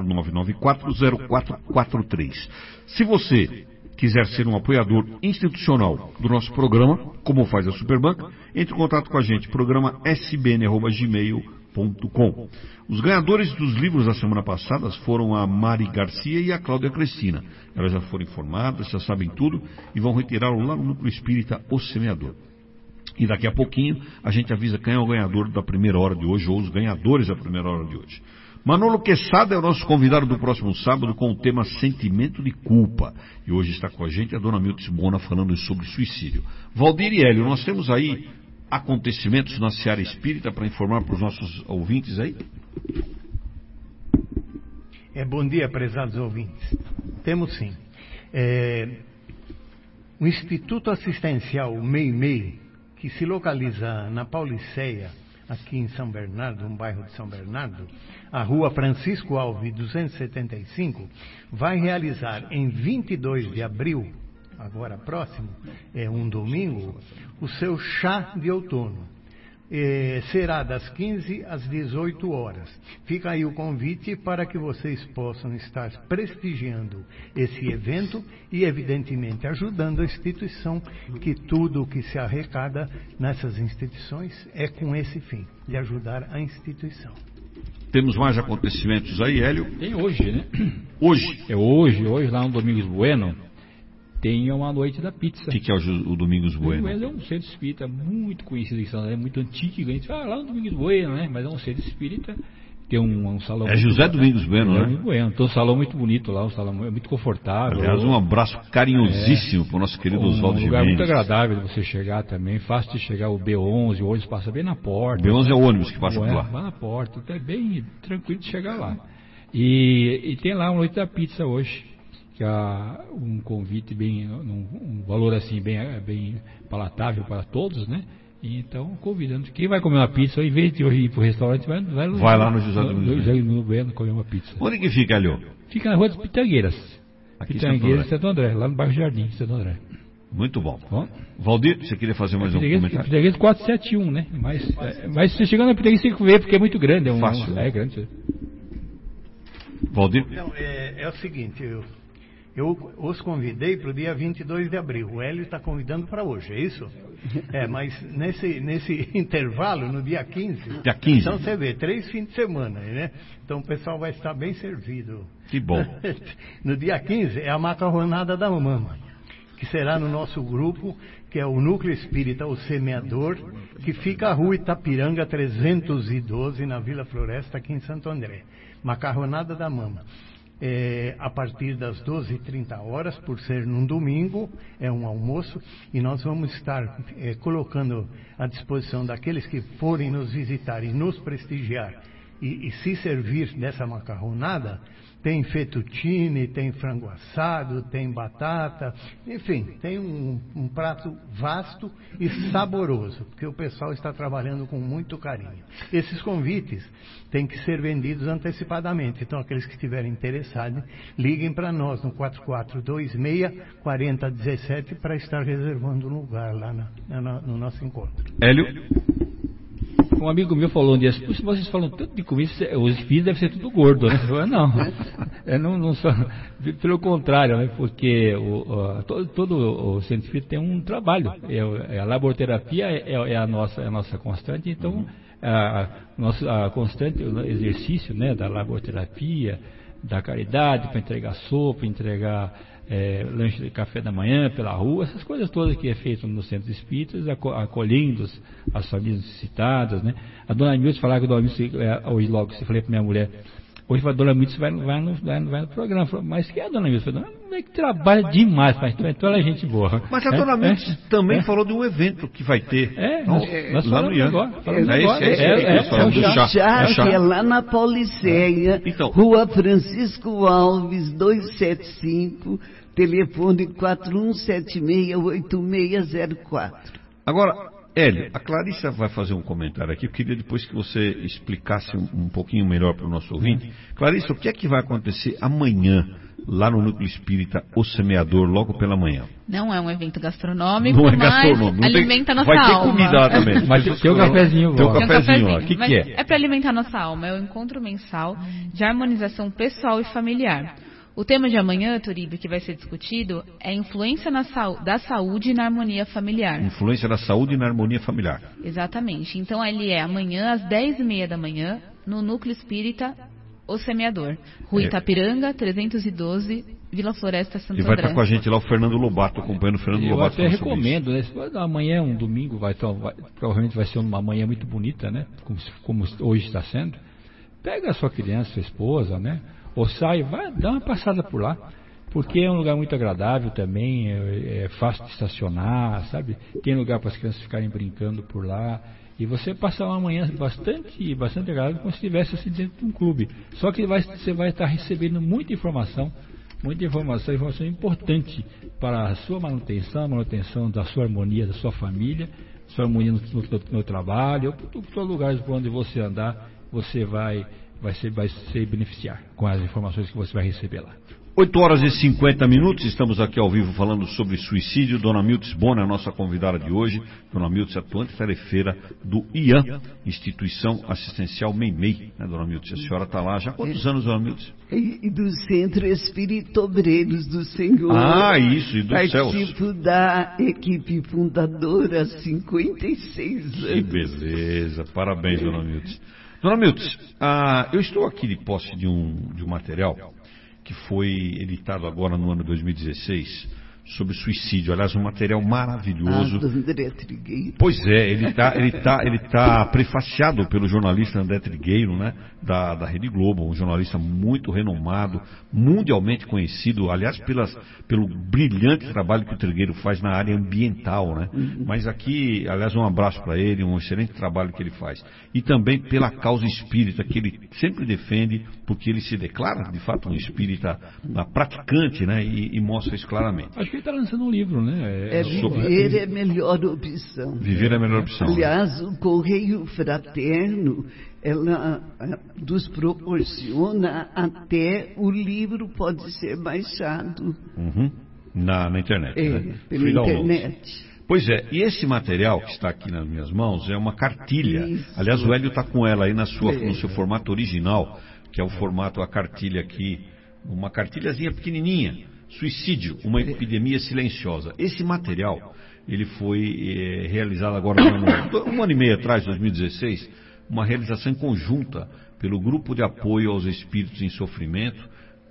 4994-0443. Se você quiser ser um apoiador institucional do nosso programa, como faz a Superbanca, entre em contato com a gente, programa sbn@gmail.com. Os ganhadores dos livros da semana passada foram a Mari Garcia e a Cláudia Cristina. Elas já foram informadas, já sabem tudo e vão retirá-lo lá no Núcleo Espírita O Semeador. E daqui a pouquinho a gente avisa quem é o ganhador da primeira hora de hoje, ou os ganhadores da primeira hora de hoje. Manolo Quesada é o nosso convidado do próximo sábado com o tema Sentimento de Culpa. E hoje está com a gente a dona Mildes Bona falando sobre suicídio. Valdir e Hélio, nós temos aí acontecimentos na Seara Espírita para informar para os nossos ouvintes aí? Bom dia, prezados ouvintes. Temos sim. O Instituto Assistencial MEI-MEI, que se localiza na Pauliceia, aqui em São Bernardo, no bairro de São Bernardo, a rua Francisco Alves 275, vai realizar em 22 de abril, agora próximo, um domingo, o seu chá de outono. Será das 15 às 18 horas. Fica aí o convite para que vocês possam estar prestigiando esse evento e, evidentemente, ajudando a instituição, que tudo o que se arrecada nessas instituições é com esse fim, de ajudar a instituição. Temos mais acontecimentos aí, Hélio? Tem hoje, né? Hoje? Hoje lá no Domingos Bueno, tem uma noite da pizza. O que é o Domingos Bueno? O Bueno é um centro espírita muito conhecido em São Paulo, é muito antigo. A gente fala lá no Domingos Bueno, né? Mas é um centro espírita, tem um salão. É José Domingos Bueno, né? Domingos Bueno. Tem um salão muito bonito lá, um salão é muito confortável. Aliás, um abraço carinhosíssimo para o nosso querido Oswaldo Gimenez. Um lugar muito agradável de você chegar também, fácil de chegar. O B11, o ônibus passa bem na porta. O B11 é o ônibus que passa por lá. Vai na porta, então é bem tranquilo de chegar lá. E tem lá uma noite da pizza hoje, que é um convite bem, um valor assim bem palatável para todos, né? E então, convidando, quem vai comer uma pizza, ao invés de ir para o restaurante, vai lá no José Domingos Bueno comer uma pizza. Onde que fica, Alho? Fica na rua das Pitangueiras. Aqui Pitangueiras, Santo André, lá no bairro Jardim, Santo André. Muito bom. Valdir, você queria fazer mais um comentário? Pitangueiras 471, né? Mas se chegando na Pitangueiras, você tem que ver, porque é muito grande. Fácil. É grande. Valdir? Não, é o seguinte, eu os convidei para o dia 22 de abril. O Hélio está convidando para hoje, é isso? Mas nesse intervalo, no dia 15... Dia 15. Então você vê, 3 fins de semana, né? Então o pessoal vai estar bem servido. Que bom. No dia 15 é a macarronada da mama. que será no nosso grupo, que é o Núcleo Espírita O Semeador, que fica a Rua Itapiranga 312, na Vila Floresta, aqui em Santo André. Macarronada da Mama. A partir das 12h30, por ser num domingo, é um almoço, e nós vamos estar colocando à disposição daqueles que forem nos visitar e nos prestigiar e se servir dessa macarronada. Tem fettuccine, tem frango assado, tem batata, enfim, tem um prato vasto e saboroso, porque o pessoal está trabalhando com muito carinho. Esses convites têm que ser vendidos antecipadamente, então aqueles que estiverem interessados, liguem para nós no 4426-4017 para estar reservando um lugar lá no nosso encontro. Hélio? Um amigo meu falou um dia, se vocês falam tanto de comida, os espíritos devem ser tudo gordo, né? Eu falei, não só, pelo contrário, né? Porque todo o centro espírita tem um trabalho, a laborterapia é a nossa constante, então a constante exercício, né, da laborterapia, da caridade, para entregar sopa, entregar lanche de café da manhã pela rua, essas coisas todas que é feito nos centros espíritas, acolhendo as famílias necessitadas, né? A dona Milton falava que a dona Milton, hoje logo você falei para minha mulher, hoje a dona Milton vai no programa, falei, mas que é a dona Milton? Dona Milton que trabalha demais, mas então ela é gente boa. Mas a dona Milton também falou de um evento que vai ter nós lá no Ian. Que é lá na Pauliceia, então, Rua Francisco Alves 275, telefone 4176-8604. Agora, Hélio, a Clarissa vai fazer um comentário aqui. Eu queria depois que você explicasse um pouquinho melhor para o nosso ouvinte. Clarissa, o que é que vai acontecer amanhã lá no Núcleo Espírita O Semeador, logo pela manhã? Não é um evento gastronômico, não é mas gastronômico. alimenta nossa alma. Vai ter comida lá também. Mas tem um cafezinho. Tem um cafezinho lá. O que é? É para alimentar nossa alma. É o encontro mensal de harmonização pessoal e familiar. O tema de amanhã, Turibe, que vai ser discutido, é a influência da saúde na harmonia familiar. Influência da saúde na harmonia familiar. Exatamente. Então, ele é amanhã, às 10h30 da manhã, no Núcleo Espírita O Semeador. Rua Itapiranga, 312, Vila Floresta, Santo André. E vai estar com a gente lá o Fernando Lobato, acompanhando o Fernando Lobato. Eu até recomendo, né? Amanhã, um domingo, provavelmente vai ser uma manhã muito bonita, né? Como hoje está sendo. Pega a sua criança, sua esposa, né? Ou sai, vai dar uma passada por lá, porque é um lugar muito agradável também, é fácil de estacionar, sabe? Tem lugar para as crianças ficarem brincando por lá, e você passa uma manhã bastante agradável como se estivesse assim dentro de um clube. Só que você vai estar recebendo muita informação importante para a sua manutenção, a manutenção da sua harmonia, da sua família, sua harmonia no trabalho, ou todo lugar por onde você andar, você vai se beneficiar com as informações que você vai receber lá. 8h50, estamos aqui ao vivo falando sobre suicídio. Dona Miltz Bona, a nossa convidada de hoje. Dona Miltz, atuante tarefeira do IAM, Instituição Assistencial Meimei, né, Dona Miltz? A senhora está lá já há quantos anos, Dona Miltz? E do Centro Espírito Obreiros do Senhor. Isso, e do Céus. Participo da equipe fundadora há 56 anos. Que beleza, parabéns, Dona Miltz. Dona Miltz, eu estou aqui de posse de um material que foi editado agora no ano 2016 sobre suicídio. Aliás, um material maravilhoso. Do André Trigueiro. Pois é, ele tá prefaciado pelo jornalista André Trigueiro, né, da Rede Globo, um jornalista muito renomado, mundialmente conhecido, aliás, pelo brilhante trabalho que o Trigueiro faz na área ambiental, né? Mas aqui, aliás, um abraço para ele, um excelente trabalho que ele faz. E também pela causa espírita, que ele sempre defende, porque ele se declara, de fato, um espírita praticante, né, e mostra isso claramente. Acho que ele está lançando um livro, né? Viver é a melhor opção. Viver é a melhor opção. Aliás, o Correio Fraterno, ela nos proporciona até o livro pode ser baixado. Na internet, né? Pela internet. Pois é, e esse material que está aqui nas minhas mãos é uma cartilha. Isso. Aliás, o Hélio está com ela aí no seu formato original, que é o formato, a cartilha aqui, uma cartilhazinha pequenininha. Suicídio, uma epidemia silenciosa. Esse material, ele foi realizado agora um ano e meio atrás, 2016, uma realização conjunta pelo Grupo de Apoio aos Espíritos em Sofrimento,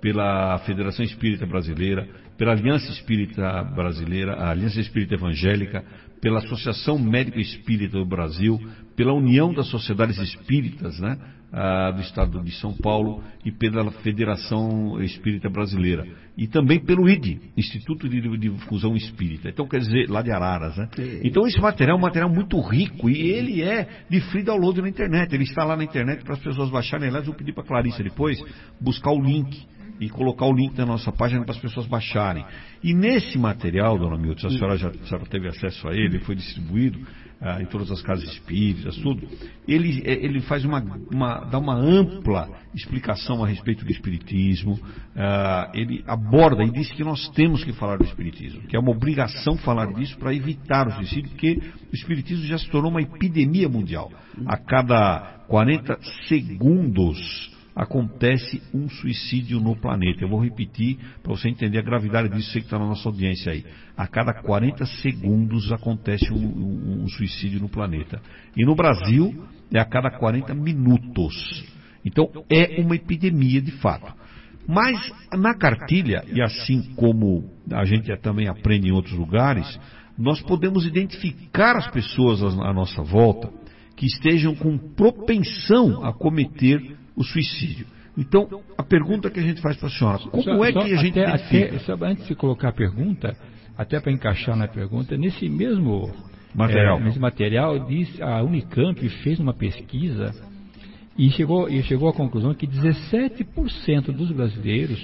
pela Federação Espírita Brasileira, pela Aliança Espírita Brasileira, a Aliança Espírita Evangélica, pela Associação Médico Espírita do Brasil, pela União das Sociedades Espíritas, né, do Estado de São Paulo, e pela Federação Espírita Brasileira. E também pelo ID, Instituto de Difusão Espírita. Então, quer dizer, lá de Araras, né? Então, esse material é um material muito rico e ele é de free download na internet. Ele está lá na internet para as pessoas baixarem. Aliás, eu pedi para a Clarice depois buscar o link e colocar o link na nossa página para as pessoas baixarem. E nesse material, dona Milton, a senhora já teve acesso a ele, foi distribuído em todas as casas espíritas, tudo. Ele faz dá uma ampla explicação a respeito do espiritismo. Ele aborda e diz que nós temos que falar do espiritismo, que é uma obrigação falar disso para evitar o suicídio, porque o espiritismo já se tornou uma epidemia mundial. A cada 40 segundos acontece um suicídio no planeta. Eu vou repetir para você entender a gravidade disso, você que está na nossa audiência aí. A cada 40 segundos acontece um suicídio no planeta. E no Brasil é a cada 40 minutos. Então é uma epidemia de fato. Mas na cartilha, e assim como a gente também aprende em outros lugares, nós podemos identificar as pessoas à nossa volta que estejam com propensão a cometer o suicídio. Então, a pergunta que a gente faz para a senhora, como é que a gente identifica? Antes de colocar a pergunta, até para encaixar na pergunta, nesse mesmo material diz, a Unicamp fez uma pesquisa e chegou à conclusão que 17% dos brasileiros,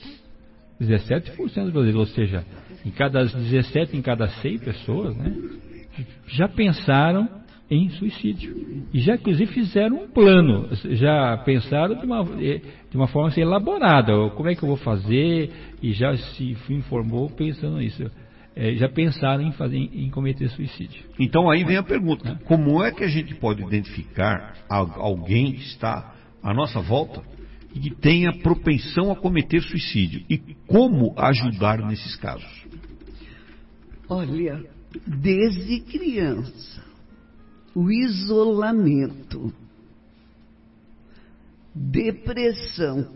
ou seja, em cada 100 pessoas, né, já pensaram em suicídio. E já, inclusive, fizeram um plano. Já pensaram de uma forma assim, elaborada. Como é que eu vou fazer? E já se informou pensando nisso. Já pensaram em cometer suicídio. Então aí vem a pergunta. Como é que a gente pode identificar alguém que está à nossa volta e que tenha propensão a cometer suicídio? E como ajudar nesses casos? Olha, desde criança, o isolamento, depressão,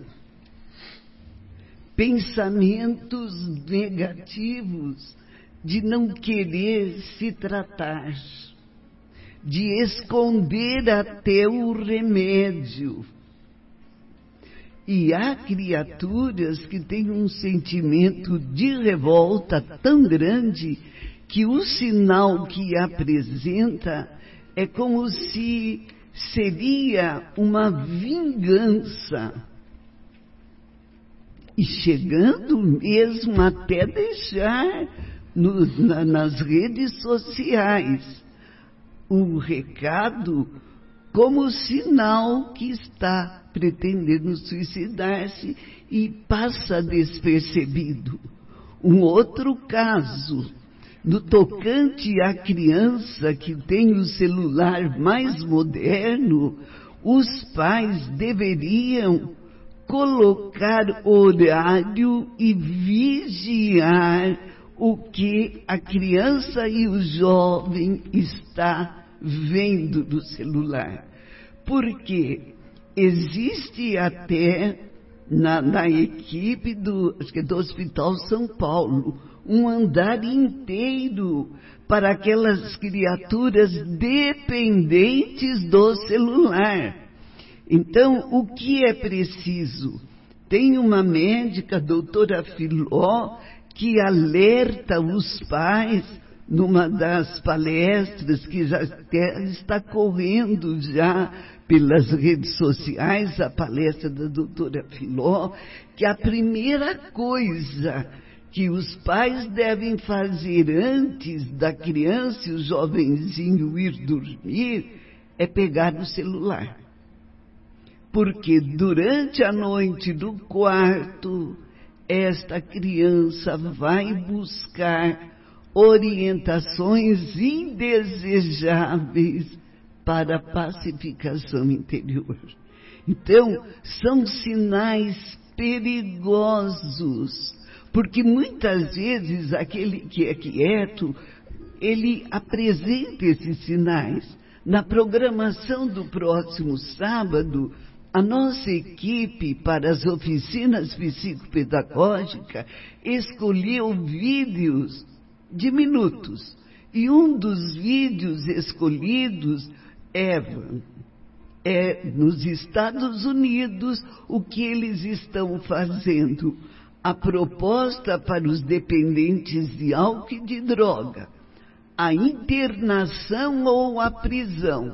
pensamentos negativos de não querer se tratar, de esconder até o remédio. E há criaturas que têm um sentimento de revolta tão grande que o sinal que apresenta é como se seria uma vingança. E chegando mesmo até deixar nas redes sociais o recado como sinal que está pretendendo suicidar-se e passa despercebido. Um outro caso, no tocante à criança que tem o celular mais moderno, os pais deveriam colocar horário e vigiar o que a criança e o jovem está vendo do celular. Porque existe até na equipe do Hospital São Paulo um andar inteiro para aquelas criaturas dependentes do celular. Então, o que é preciso? Tem uma médica, a doutora Filó, que alerta os pais numa das palestras que já está correndo já pelas redes sociais, a palestra da doutora Filó, que a primeira coisa que os pais devem fazer antes da criança e o jovenzinho ir dormir é pegar o celular. Porque durante a noite do quarto, esta criança vai buscar orientações indesejáveis para a pacificação interior. Então, são sinais perigosos, porque muitas vezes aquele que é quieto, ele apresenta esses sinais. Na programação do próximo sábado, A nossa equipe para as oficinas psicopedagógicas escolheu vídeos de minutos. E um dos vídeos escolhidos é nos Estados Unidos, o que eles estão fazendo. A proposta para os dependentes de álcool e de droga, a internação ou a prisão.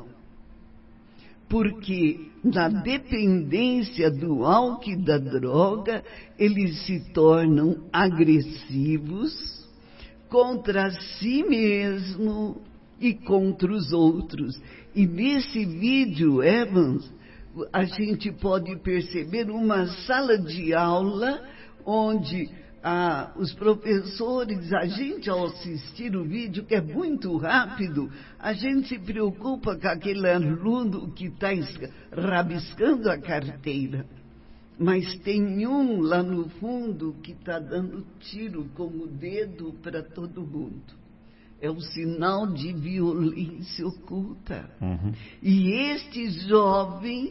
Porque na dependência do álcool e da droga, eles se tornam agressivos contra si mesmo e contra os outros. E nesse vídeo, Evans, a gente pode perceber uma sala de aula onde os professores, a gente ao assistir o vídeo, que é muito rápido, a gente se preocupa com aquele aluno que está rabiscando a carteira. Mas tem um lá no fundo que está dando tiro com o dedo para todo mundo. É um sinal de violência oculta. Uhum. E este jovem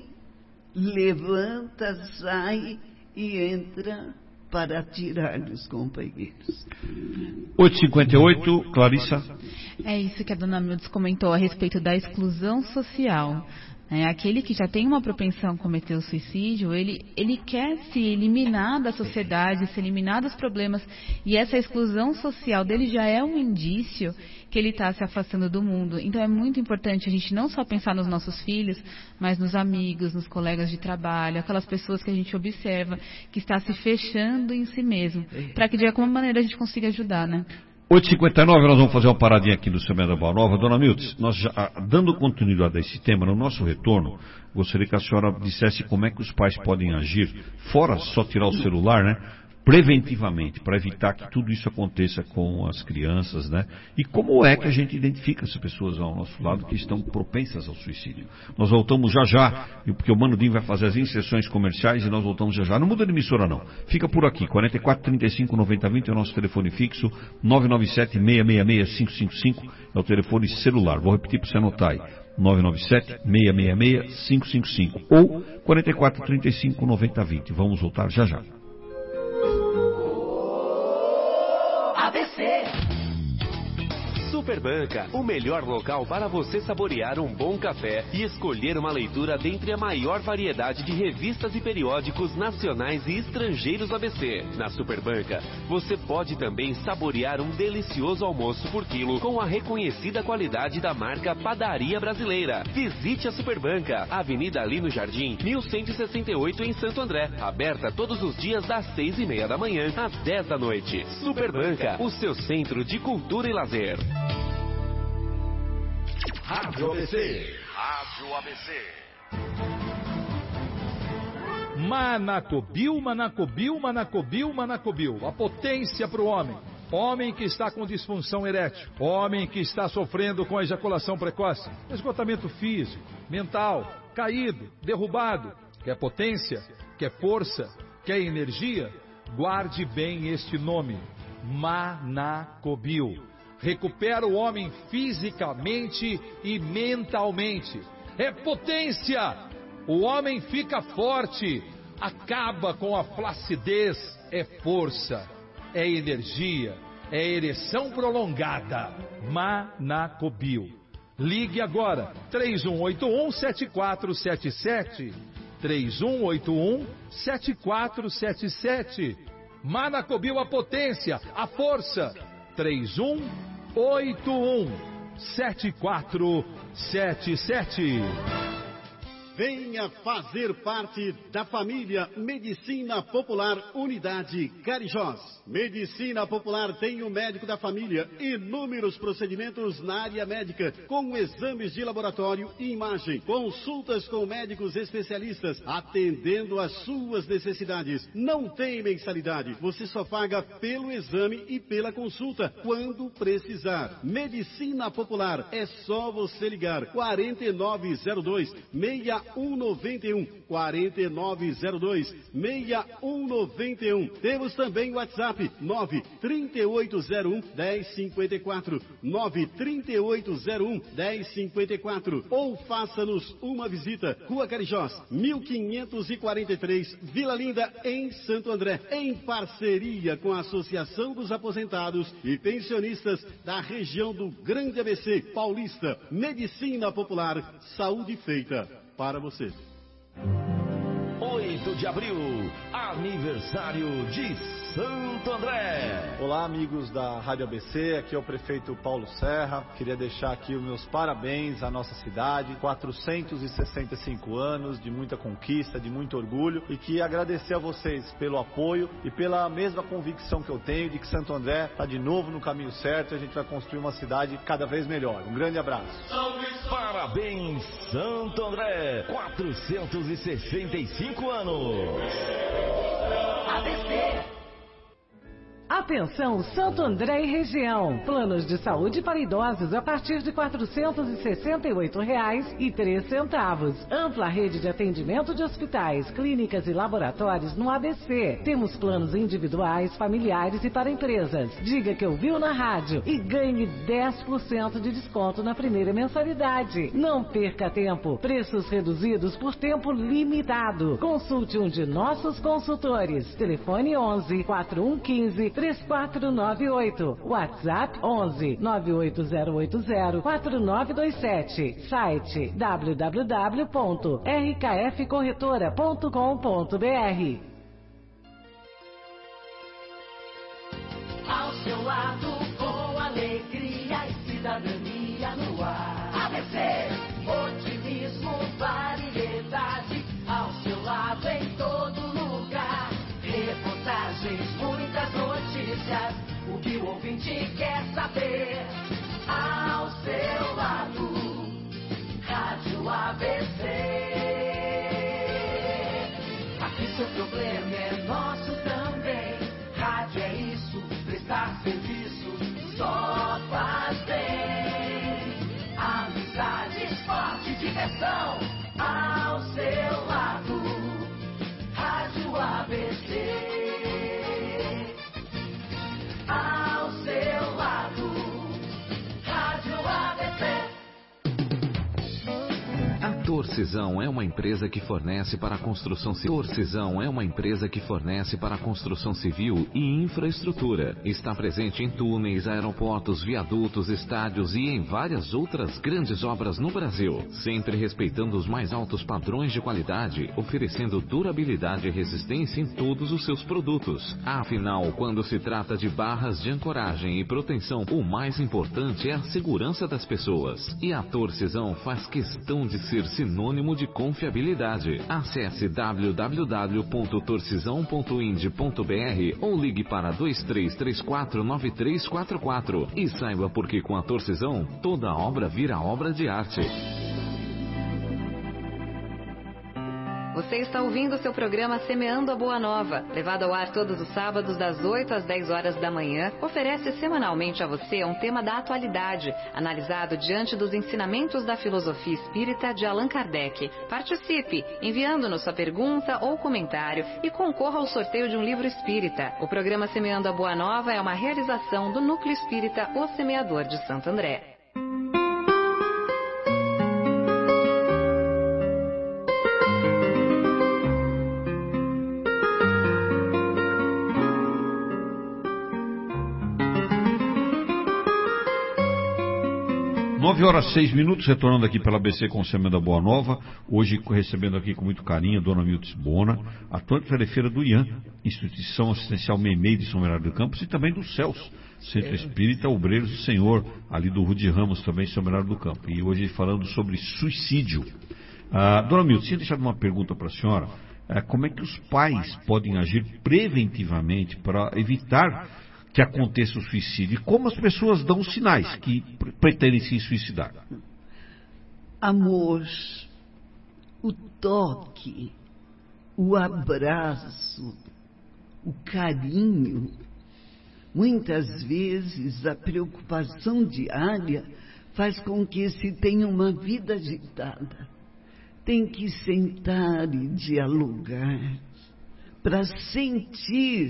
levanta, sai e entra para atirar nos companheiros. 8h58, Clarissa. É isso que a dona Mildes comentou a respeito da exclusão social. Aquele que já tem uma propensão a cometer o suicídio, ele quer se eliminar da sociedade, se eliminar dos problemas, e essa exclusão social dele já é um indício que ele está se afastando do mundo. Então é muito importante a gente não só pensar nos nossos filhos, mas nos amigos, nos colegas de trabalho, aquelas pessoas que a gente observa que está se fechando em si mesmo, para que de alguma maneira a gente consiga ajudar, né? 8h59, nós vamos fazer uma paradinha aqui no Semana da Boa Nova. Dona Mildes, nós já, dando continuidade a esse tema, no nosso retorno, gostaria que a senhora dissesse como é que os pais podem agir, fora só tirar o celular, né? Preventivamente, para evitar que tudo isso aconteça com as crianças, né? E como é que a gente identifica essas pessoas ao nosso lado que estão propensas ao suicídio? Nós voltamos já, porque o Mano Dinho vai fazer as inserções comerciais e nós voltamos já. Não muda de emissora não, fica por aqui, 44 35 90 20 é o nosso telefone fixo, 997 666 555 é o telefone celular. Vou repetir para você anotar aí, 997 666 555 ou 44 35 90 20. Vamos voltar já. ABC. Superbanca, o melhor local para você saborear um bom café e escolher uma leitura dentre a maior variedade de revistas e periódicos nacionais e estrangeiros ABC. Na Superbanca, você pode também saborear um delicioso almoço por quilo com a reconhecida qualidade da marca Padaria Brasileira. Visite a Superbanca, Avenida Lino Jardim, 1168 em Santo André. Aberta todos os dias das 6h30 da manhã às 10 da noite. Superbanca, o seu centro de cultura e lazer. Rádio ABC. Rádio ABC. Manacobil. A potência para o homem. Homem que está com disfunção erétil. Homem que está sofrendo com ejaculação precoce. Esgotamento físico, mental, caído, derrubado. Quer potência? Quer força? Quer energia? Guarde bem este nome. Manacobil. Recupera o homem fisicamente e mentalmente. É potência! O homem fica forte, acaba com a flacidez. É força, é energia, é ereção prolongada. Manacobil. Ligue agora, 3181-7477. 3181-7477. Manacobil, a potência, a força. 3181-7477. Venha fazer parte da família Medicina Popular Unidade Carijós. Medicina Popular tem o médico da família, inúmeros procedimentos na área médica, com exames de laboratório e imagem, consultas com médicos especialistas, atendendo às suas necessidades. Não tem mensalidade, você só paga pelo exame e pela consulta, quando precisar. Medicina Popular, é só você ligar 4902-68 6191 4902 6191. Temos também o WhatsApp 93801 1054 93801 1054 ou faça-nos uma visita. Rua Carijós, 1543, Vila Linda, em Santo André, em parceria com a Associação dos Aposentados e Pensionistas da região do Grande ABC Paulista. Medicina Popular, saúde feita para você. 8 de abril, aniversário de Santo André. Olá, amigos da Rádio ABC, aqui é o prefeito Paulo Serra. Queria deixar aqui os meus parabéns à nossa cidade, 465 anos de muita conquista, de muito orgulho, e que agradecer a vocês pelo apoio e pela mesma convicção que eu tenho de que Santo André está de novo no caminho certo e a gente vai construir uma cidade cada vez melhor. Um grande abraço. Parabéns, Santo André, 465 anos. ABC. Atenção, Santo André e região. Planos de saúde para idosos a partir de R$ 468,03. Ampla rede de atendimento de hospitais, clínicas e laboratórios no ABC. Temos planos individuais, familiares e para empresas. Diga que ouviu na rádio e ganhe 10% de desconto na primeira mensalidade. Não perca tempo. Preços reduzidos por tempo limitado. Consulte um de nossos consultores. Telefone 11 4115 3498. WhatsApp 11 98080 4927. Site www.rkfcorretora.com.br. Ao seu lado, com alegria e cidadania no ar. ABC, otimismo, variedade. Ao seu lado, em todo lugar. Reportagens, muitas notícias, o que o ouvinte quer saber. Ao seu lado, Rádio ABC. Aqui seu problema é nosso também. Rádio é isso, prestar serviço só faz bem. Amizade, esporte, diversão. Ao seu lado, Rádio ABC. Ao seu lado, Rádio ABC. A Torcisão é uma empresa que fornece para a construção civil. Torcisão é uma empresa que fornece para a construção civil e infraestrutura. Está presente em túneis, aeroportos, viadutos, estádios e em várias outras grandes obras no Brasil, sempre respeitando os mais altos padrões de qualidade, oferecendo durabilidade e resistência em todos os seus produtos. Afinal, quando se trata de barras de ancoragem e proteção, o mais importante é a segurança das pessoas. E a Torcisão faz questão de ser sinônimo de confiabilidade. Acesse www.torcisão.ind.br ou ligue para 23349344 e saiba por que com a Torcisão toda obra vira obra de arte. Você está ouvindo o seu programa Semeando a Boa Nova, levado ao ar todos os sábados das 8 às 10 horas da manhã. Oferece semanalmente a você um tema da atualidade, analisado diante dos ensinamentos da filosofia espírita de Allan Kardec. Participe, enviando-nos sua pergunta ou comentário e concorra ao sorteio de um livro espírita. O programa Semeando a Boa Nova é uma realização do Núcleo Espírita O Semeador de Santo André. Nove horas 6 minutos, retornando aqui pela ABC com o Semeando a Boa Nova, hoje recebendo aqui com muito carinho a dona Mildes Bona, atuante telefeira do IAN, Instituição Assistencial Meimei de São Bernardo do Campos, e também do CELS, Centro Espírita Obreiros do Senhor, ali do Rude Ramos, também em São Bernardo do Campo. E hoje falando sobre suicídio. Dona Mildes, tinha deixado uma pergunta para a senhora, como é que os pais podem agir preventivamente para evitar que aconteça o suicídio, e como as pessoas dão sinais que pretendem se suicidar? Amor, o toque, o abraço, o carinho. Muitas vezes a preocupação diária faz com que se tenha uma vida agitada. tem que sentar e dialogar para sentir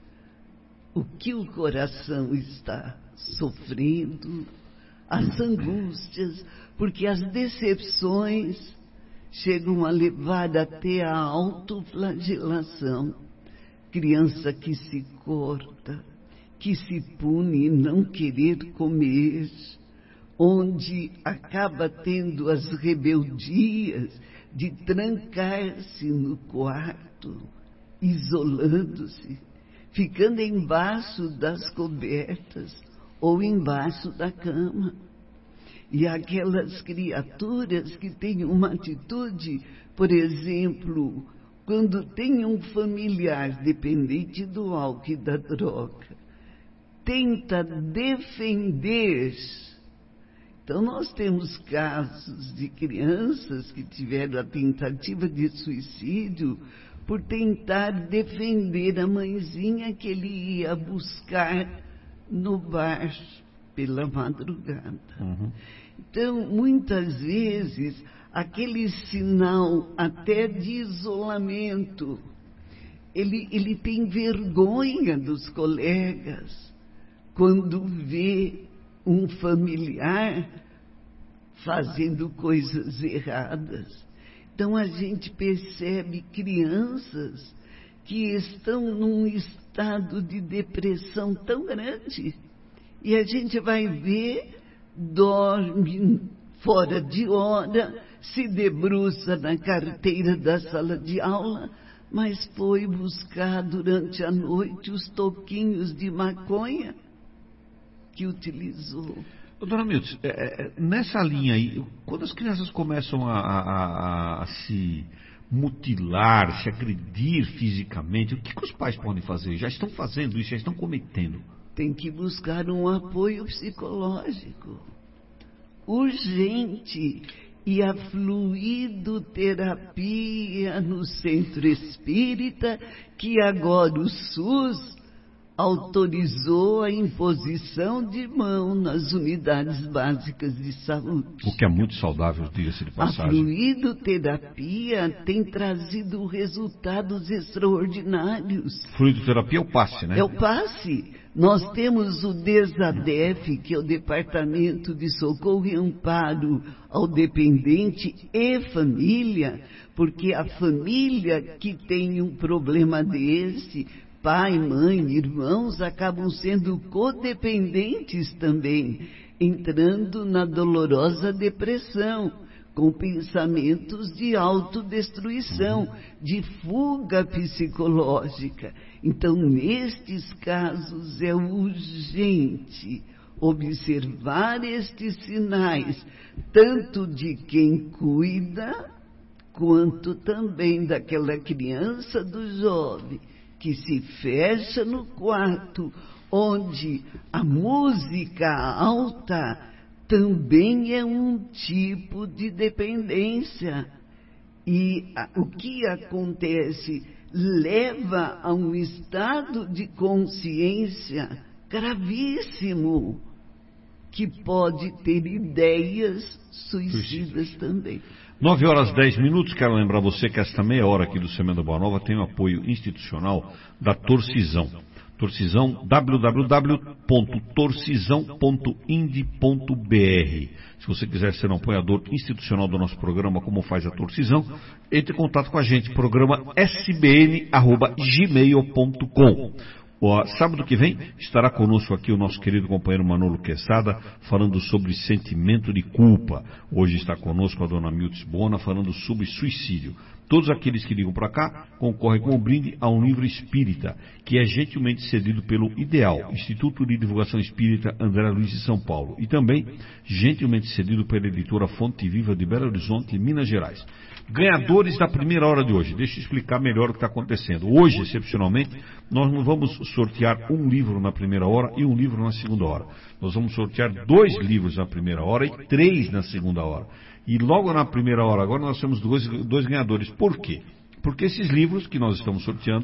o que o coração está sofrendo, as angústias, porque as decepções chegam a levar até a autoflagelação. Criança que se corta, que se pune e não querer comer, onde acaba tendo as rebeldias de trancar-se no quarto, isolando-se, ficando embaixo das cobertas ou embaixo da cama. E aquelas criaturas que têm uma atitude, por exemplo, quando tem um familiar dependente do álcool e da droga, tenta defender. Então, nós temos casos de crianças que tiveram a tentativa de suicídio por tentar defender a mãezinha que ele ia buscar no bar pela madrugada. Então, muitas vezes, aquele sinal até de isolamento, ele tem vergonha dos colegas quando vê um familiar fazendo coisas erradas. Então, a gente percebe crianças que estão num estado de depressão tão grande. E a gente vai ver, dorme fora de hora, se debruça na carteira da sala de aula, mas foi buscar durante a noite os toquinhos de maconha que utilizou. Dona Miltz, nessa linha aí, quando as crianças começam a se mutilar, se agredir fisicamente, o que os pais podem fazer? Já estão fazendo isso, já estão cometendo? Tem que buscar um apoio psicológico urgente. E a fluidoterapia no centro espírita, que agora o SUS autorizou a imposição de mão nas unidades básicas de saúde. O que é muito saudável, diga-se de passagem. A fluidoterapia tem trazido resultados extraordinários. Fluidoterapia é o passe, né? É o passe. Nós temos o DESADEF, que é o Departamento de Socorro e Amparo ao Dependente e Família, porque a família que tem um problema desse, pai, mãe, irmãos, acabam sendo codependentes também, entrando na dolorosa depressão, com pensamentos de autodestruição, de fuga psicológica. Então, nestes casos, é urgente observar estes sinais, tanto de quem cuida, quanto também daquela criança, do jovem, que se fecha no quarto, onde a música alta também é um tipo de dependência. E o que acontece leva a um estado de consciência gravíssimo, que pode ter ideias suicidas também. 9h10. Quero lembrar você que esta meia hora aqui do Semeando a Boa Nova tem o apoio institucional da Torcisão. Torcisão, www.torcisão.ind.br. Se você quiser ser um apoiador institucional do nosso programa, como faz a Torcisão, entre em contato com a gente, programa sbn@gmail.com. Sábado que vem estará conosco aqui o nosso querido companheiro Manolo Quesada, falando sobre sentimento de culpa. Hoje está conosco a dona Miltz Bona, falando sobre suicídio. Todos aqueles que ligam para cá concorrem com um brinde a um livro espírita, que é gentilmente cedido pelo IDEAL, Instituto de Divulgação Espírita André Luiz de São Paulo, e também gentilmente cedido pela editora Fonte Viva de Belo Horizonte, Minas Gerais. Ganhadores da primeira hora de hoje. Deixa eu explicar melhor o que está acontecendo. Hoje, excepcionalmente, nós não vamos sortear um livro na primeira hora e um livro na segunda hora. Nós vamos sortear 2 livros na primeira hora e 3 na segunda hora. E logo na primeira hora agora nós temos dois ganhadores. Por quê? Porque esses livros que nós estamos sorteando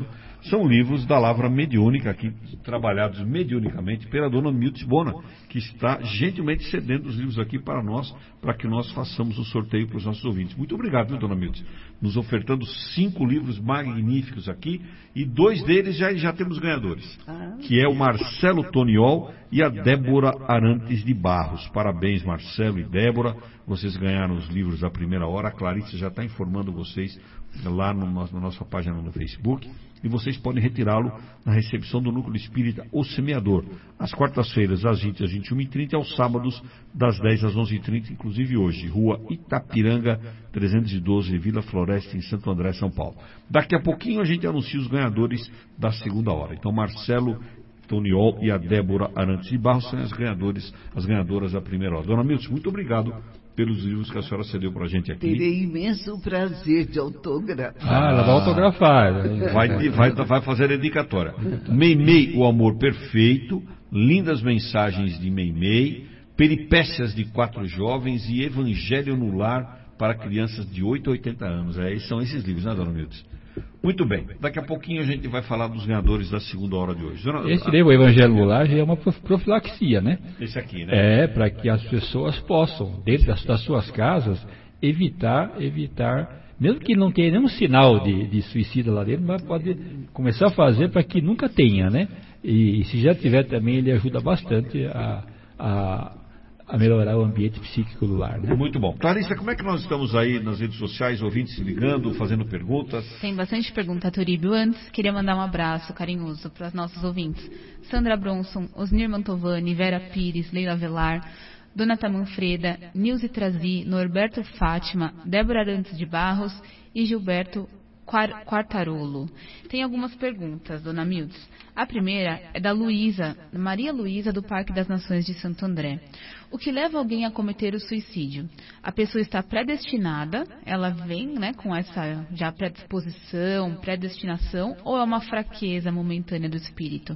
São livros da Lavra Mediúnica, aqui trabalhados mediunicamente pela dona Miltz Bona, que está gentilmente cedendo os livros aqui para nós, para que nós façamos o sorteio para os nossos ouvintes. Muito obrigado, viu, dona Miltz? Nos ofertando 5 livros magníficos aqui, e 2 deles já temos ganhadores, que é o Marcelo Toniol e a Débora Arantes de Barros. Parabéns, Marcelo e Débora, vocês ganharam os livros à primeira hora. A Clarice já está informando vocês lá na nossa página no Facebook, e vocês podem retirá-lo na recepção do Núcleo Espírita O Semeador, às quartas-feiras, às 20 às 21h30, e aos sábados, das 10 às 11h30, inclusive hoje, Rua Itapiranga, 312, Vila Floresta, em Santo André, São Paulo. Daqui a pouquinho a gente anuncia os ganhadores da segunda hora. Então, Marcelo Toniol e a Débora Arantes de Barros são as ganhadoras da primeira hora. Dona Miltz, muito obrigado pelos livros que a senhora cedeu para a gente aqui. Terei imenso prazer de autografar. Ela vai autografar. Vai fazer a dedicatória. Meimei, o amor perfeito, lindas mensagens de Meimei, peripécias de 4 jovens e evangelho no lar para crianças de 8 a 80 anos. São esses livros, né, dona Miltz? Muito bem, daqui a pouquinho a gente vai falar dos ganhadores da segunda hora de hoje. Esse livro, o Evangelho no Lar, já é uma profilaxia, né? Esse aqui, né? Para que as pessoas possam, dentro das suas casas, evitar, mesmo que não tenha nenhum sinal de suicida lá dentro, mas pode começar a fazer para que nunca tenha, né? E se já tiver também, ele ajuda bastante a melhorar o ambiente psíquico do lar, né? Muito bom. Clarissa, como é que nós estamos aí nas redes sociais, ouvintes se ligando, fazendo perguntas? Tem bastante pergunta, Turíbio. Antes, queria mandar um abraço carinhoso para os nossos ouvintes. Sandra Bronson, Osnir Mantovani, Vera Pires, Leila Velar, Donata Manfreda, Nilce Trazi, Norberto Fátima, Débora Arantes de Barros e Gilberto Quartarolo. Tem algumas perguntas, dona Miltz. A primeira é da Luísa, Maria Luísa, do Parque das Nações de Santo André. O que leva alguém a cometer o suicídio? A pessoa está predestinada, ela vem, né, com essa já predisposição, predestinação, ou é uma fraqueza momentânea do espírito?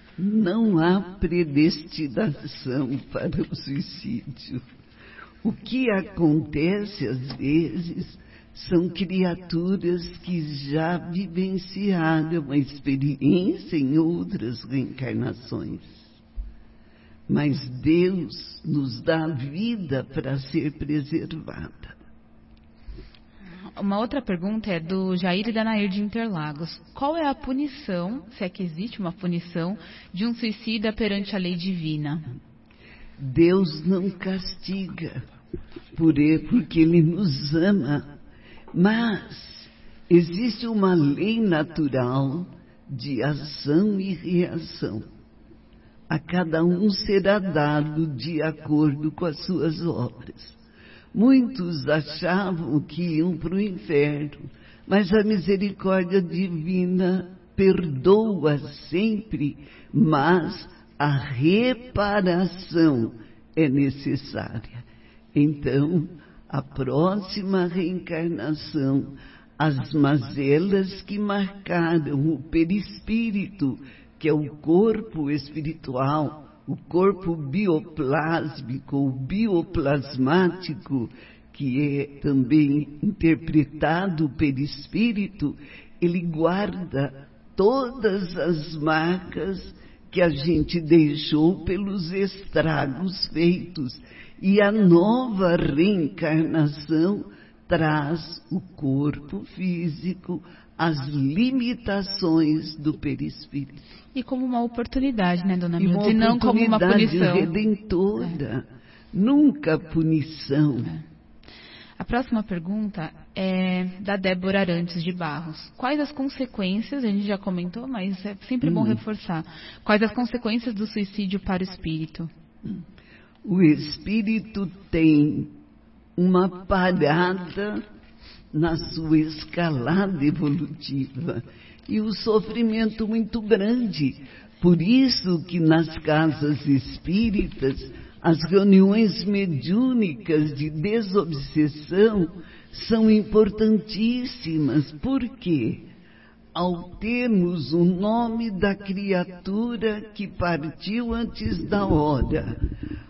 Não há predestinação para o suicídio. O que acontece às vezes são criaturas que já vivenciaram a experiência em outras reencarnações. Mas Deus nos dá a vida para ser preservada. Uma outra pergunta é do Jair e da Nair de Interlagos. Qual é a punição, se é que existe uma punição, de um suicida perante a lei divina? Deus não castiga, porque Ele nos ama. Mas existe uma lei natural de ação e reação. A cada um será dado de acordo com as suas obras. Muitos achavam que iam para o inferno, mas a misericórdia divina perdoa sempre, mas a reparação é necessária. Então, a próxima reencarnação, as mazelas que marcaram o perispírito, que é o corpo espiritual, o corpo bioplásmico ou bioplasmático, que é também interpretado perispírito, ele guarda todas as marcas que a gente deixou pelos estragos feitos. E a nova reencarnação traz o corpo físico, as limitações do perispírito. E como uma oportunidade, né, dona Miltz? E não como uma punição. Redentora, nunca punição. A próxima pergunta é da Débora Arantes de Barros. Quais as consequências, a gente já comentou, mas é sempre bom reforçar, quais as consequências do suicídio para o espírito? O espírito tem uma parada na sua escalada evolutiva e o sofrimento muito grande. Por isso que nas casas espíritas as reuniões mediúnicas de desobsessão são importantíssimas. Por quê? Ao termos o nome da criatura que partiu antes da hora,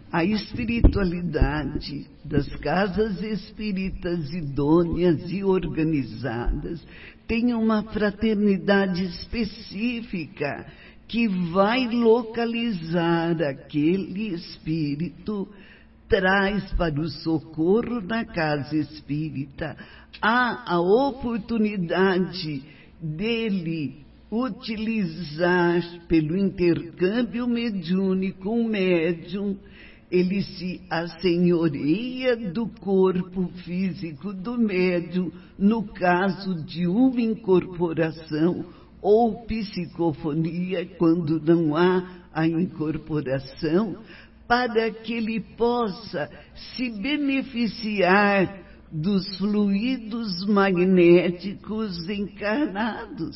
A espiritualidade das casas espíritas idôneas e organizadas tem uma fraternidade específica que vai localizar aquele espírito, traz para o socorro na casa espírita. Há a oportunidade dele utilizar pelo intercâmbio mediúnico um médium. Ele se assenhoreia do corpo físico do médium no caso de uma incorporação ou psicofonia, quando não há a incorporação, para que ele possa se beneficiar dos fluidos magnéticos encarnados.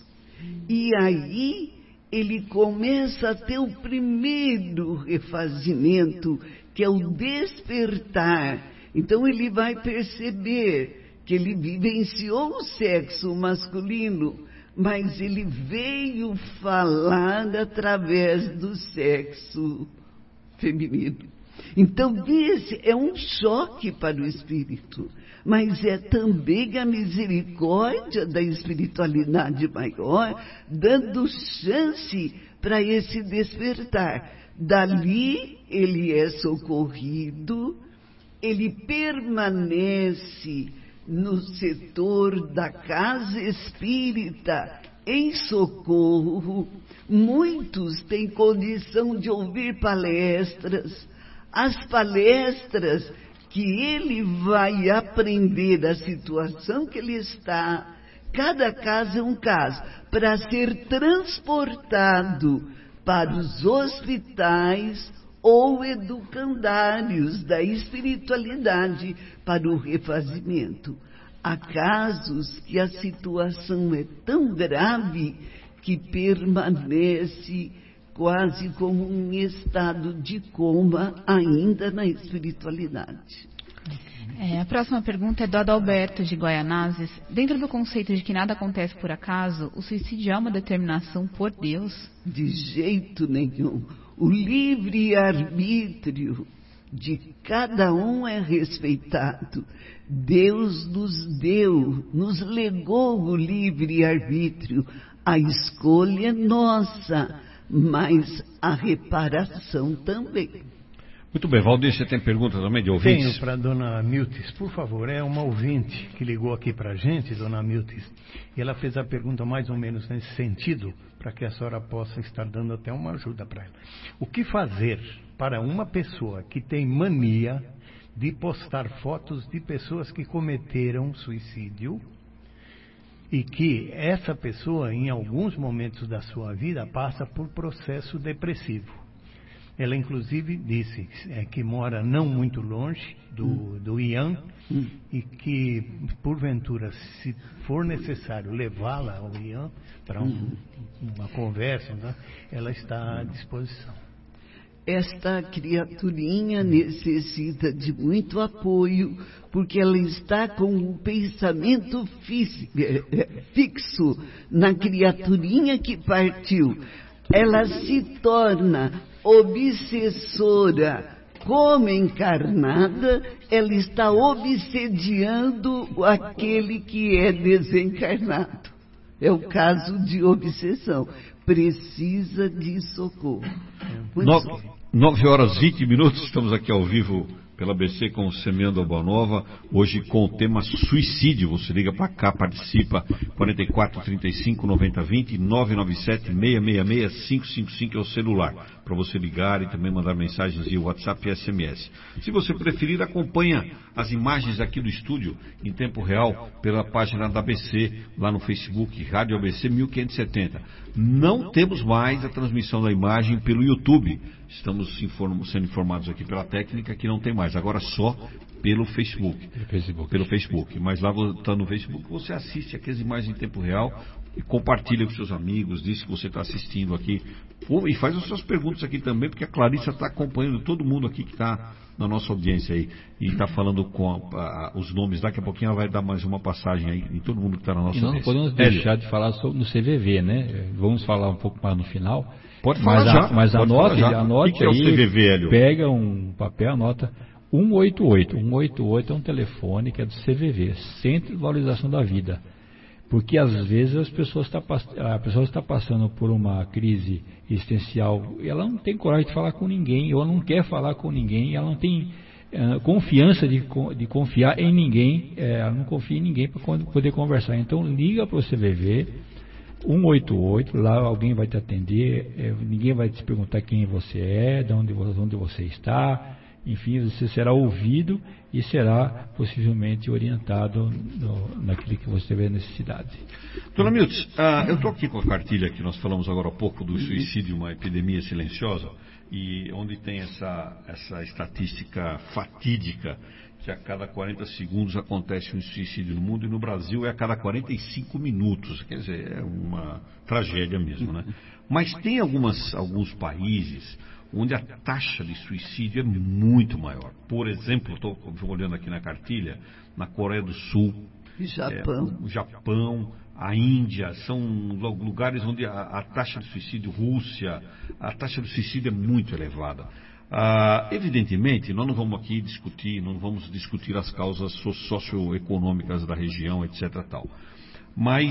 E aí ele começa a ter o primeiro refazimento, que é o despertar. Então ele vai perceber que ele vivenciou o sexo masculino, mas ele veio falar através do sexo feminino. Então esse é um choque para o espírito, mas é também a misericórdia da espiritualidade maior, dando chance para esse despertar. Dali ele é socorrido, ele permanece no setor da casa espírita em socorro. Muitos têm condição de ouvir palestras. As palestras que ele vai aprender a situação que ele está, cada caso é um caso, para ser transportado para os hospitais ou educandários da espiritualidade para o refazimento. Há casos que a situação é tão grave que permanece quase como um estado de coma ainda na espiritualidade. A próxima pergunta é do Adalberto de Guaianazes. Dentro do conceito de que nada acontece por acaso, o suicídio é uma determinação por Deus? De jeito nenhum. O livre-arbítrio de cada um é respeitado. Deus nos legou o livre-arbítrio. A escolha é nossa, mas a reparação também. Muito bem, Valdir, você tem pergunta também de ouvintes? Tenho para a dona Miltis, por favor. É uma ouvinte que ligou aqui para a gente, dona Miltis, e ela fez a pergunta mais ou menos nesse sentido, para que a senhora possa estar dando até uma ajuda para ela. O que fazer para uma pessoa que tem mania de postar fotos de pessoas que cometeram suicídio e que essa pessoa, em alguns momentos da sua vida, passa por processo depressivo? Ela, inclusive, disse que mora não muito longe do IAM e que, porventura, se for necessário levá-la ao IAM para uma conversa, né, ela está à disposição. Esta criaturinha necessita de muito apoio, porque ela está com um pensamento fixo na criaturinha que partiu. Ela se torna obsessora. Como encarnada, ela está obsediando aquele que é desencarnado. É o caso de obsessão. Precisa de socorro. 9 horas e 20 minutos, estamos aqui ao vivo pela ABC com o Semeando a Boa Nova, hoje com o tema suicídio. Você liga para cá, participa, 44 35 90 20, 997 666 555 é o celular, para você ligar e também mandar mensagens via WhatsApp e SMS. Se você preferir, acompanha as imagens aqui do estúdio em tempo real pela página da ABC, lá no Facebook, Rádio ABC 1570. Não temos mais a transmissão da imagem pelo YouTube. Estamos sendo informados aqui pela técnica que não tem mais, agora só pelo Facebook. Pelo Facebook. Mas lá, está no Facebook, você assiste aqui as imagens em tempo real compartilha com seus amigos, diz que você está assistindo aqui. E faz as suas perguntas aqui também, porque a Clarissa está acompanhando todo mundo aqui que está na nossa audiência aí. E está falando com os nomes. Daqui a pouquinho ela vai dar mais uma passagem aí em todo mundo que está na nossa audiência. E nós não podemos deixar de falar no CVV, né? Vamos falar um pouco mais no final. Pode falar já. Mas anote o que é o CVV, Hélio? Pega um papel, anota 188. 188 é um telefone que é do CVV, Centro de Valorização da Vida. Porque às vezes a pessoa está passando por uma crise existencial, ela não tem coragem de falar com ninguém, ou ela não quer falar com ninguém, ela não tem confiança de confiar em ninguém, ela não confia em ninguém para poder conversar. Então liga para o CVV 188, lá alguém vai te atender, ninguém vai te perguntar quem você é, de onde você está. Enfim, você será ouvido e será possivelmente orientado naquilo que você vê necessidade. Dona Miltz, eu estou aqui com a cartilha que nós falamos agora há pouco do suicídio, uma epidemia silenciosa, e onde tem essa estatística fatídica que a cada 40 segundos acontece um suicídio no mundo, e no Brasil é a cada 45 minutos, quer dizer, é uma tragédia mesmo, né? Mas tem alguns países onde a taxa de suicídio é muito maior. Por exemplo, estou olhando aqui na cartilha, na Coreia do Sul, Japão, a Índia, são lugares onde a taxa de suicídio, Rússia, a taxa de suicídio é muito elevada. Evidentemente, nós não vamos aqui discutir as causas socioeconômicas da região, etc. tal. Mas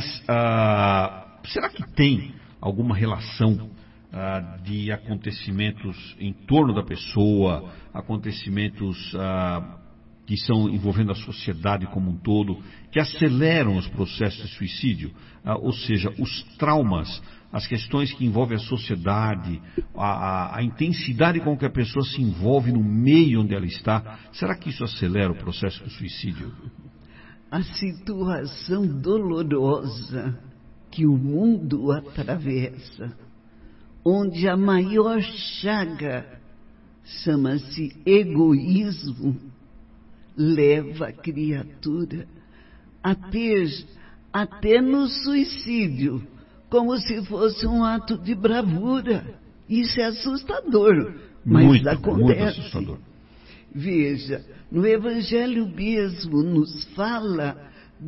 será que tem alguma relação de acontecimentos em torno da pessoa, acontecimentos que são envolvendo a sociedade como um todo, que aceleram os processos de suicídio, ou seja, os traumas, as questões que envolvem a sociedade, a intensidade com que a pessoa se envolve no meio onde ela está, será que isso acelera o processo do suicídio? A situação dolorosa que o mundo atravessa, onde a maior chaga chama-se egoísmo, leva a criatura a ter, até no suicídio, como se fosse um ato de bravura. Isso é assustador, mas muito, acontece. Muito assustador. Veja, no Evangelho mesmo nos fala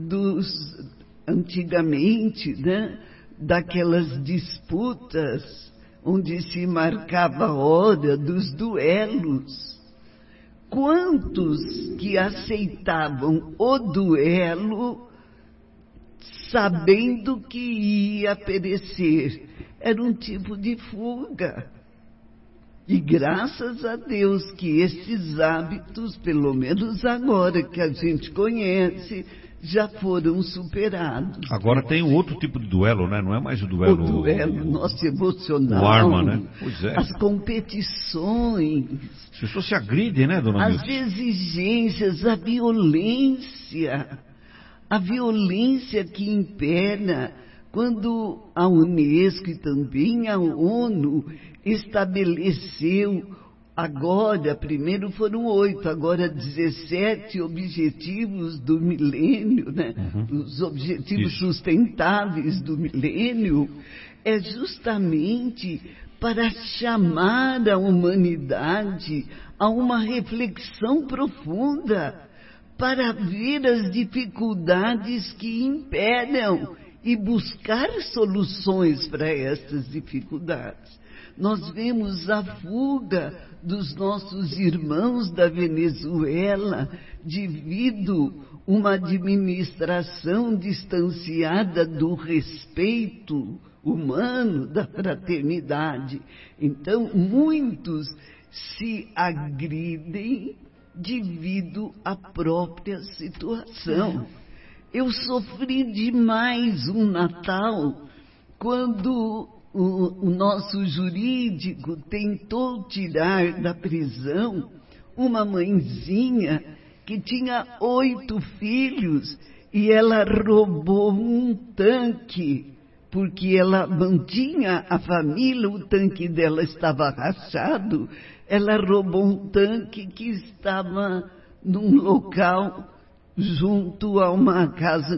antigamente, né, daquelas disputas onde se marcava a hora dos duelos. Quantos que aceitavam o duelo sabendo que ia perecer? Era um tipo de fuga. E graças a Deus que esses hábitos, pelo menos agora que a gente conhece, já foram superados. Agora tem um outro tipo de duelo, né? Não é mais o duelo... O duelo nosso emocional. O arma, né? Pois é. As competições. As pessoas se agridem, né, dona Milton? As exigências, a violência. A violência que impera quando a Unesco e também a ONU estabeleceu, agora, primeiro foram 8, agora 17 objetivos do milênio, né? Os objetivos sustentáveis do milênio, é justamente para chamar a humanidade a uma reflexão profunda, para ver as dificuldades que imperam e buscar soluções para essas dificuldades. Nós vemos a fuga dos nossos irmãos da Venezuela devido a uma administração distanciada do respeito humano, da fraternidade. Então, muitos se agridem devido à própria situação. Eu sofri demais um Natal quando o nosso jurídico tentou tirar da prisão uma mãezinha que tinha 8 filhos e ela roubou um tanque, porque ela mantinha a família, o tanque dela estava rachado, ela roubou um tanque que estava num local junto a uma casa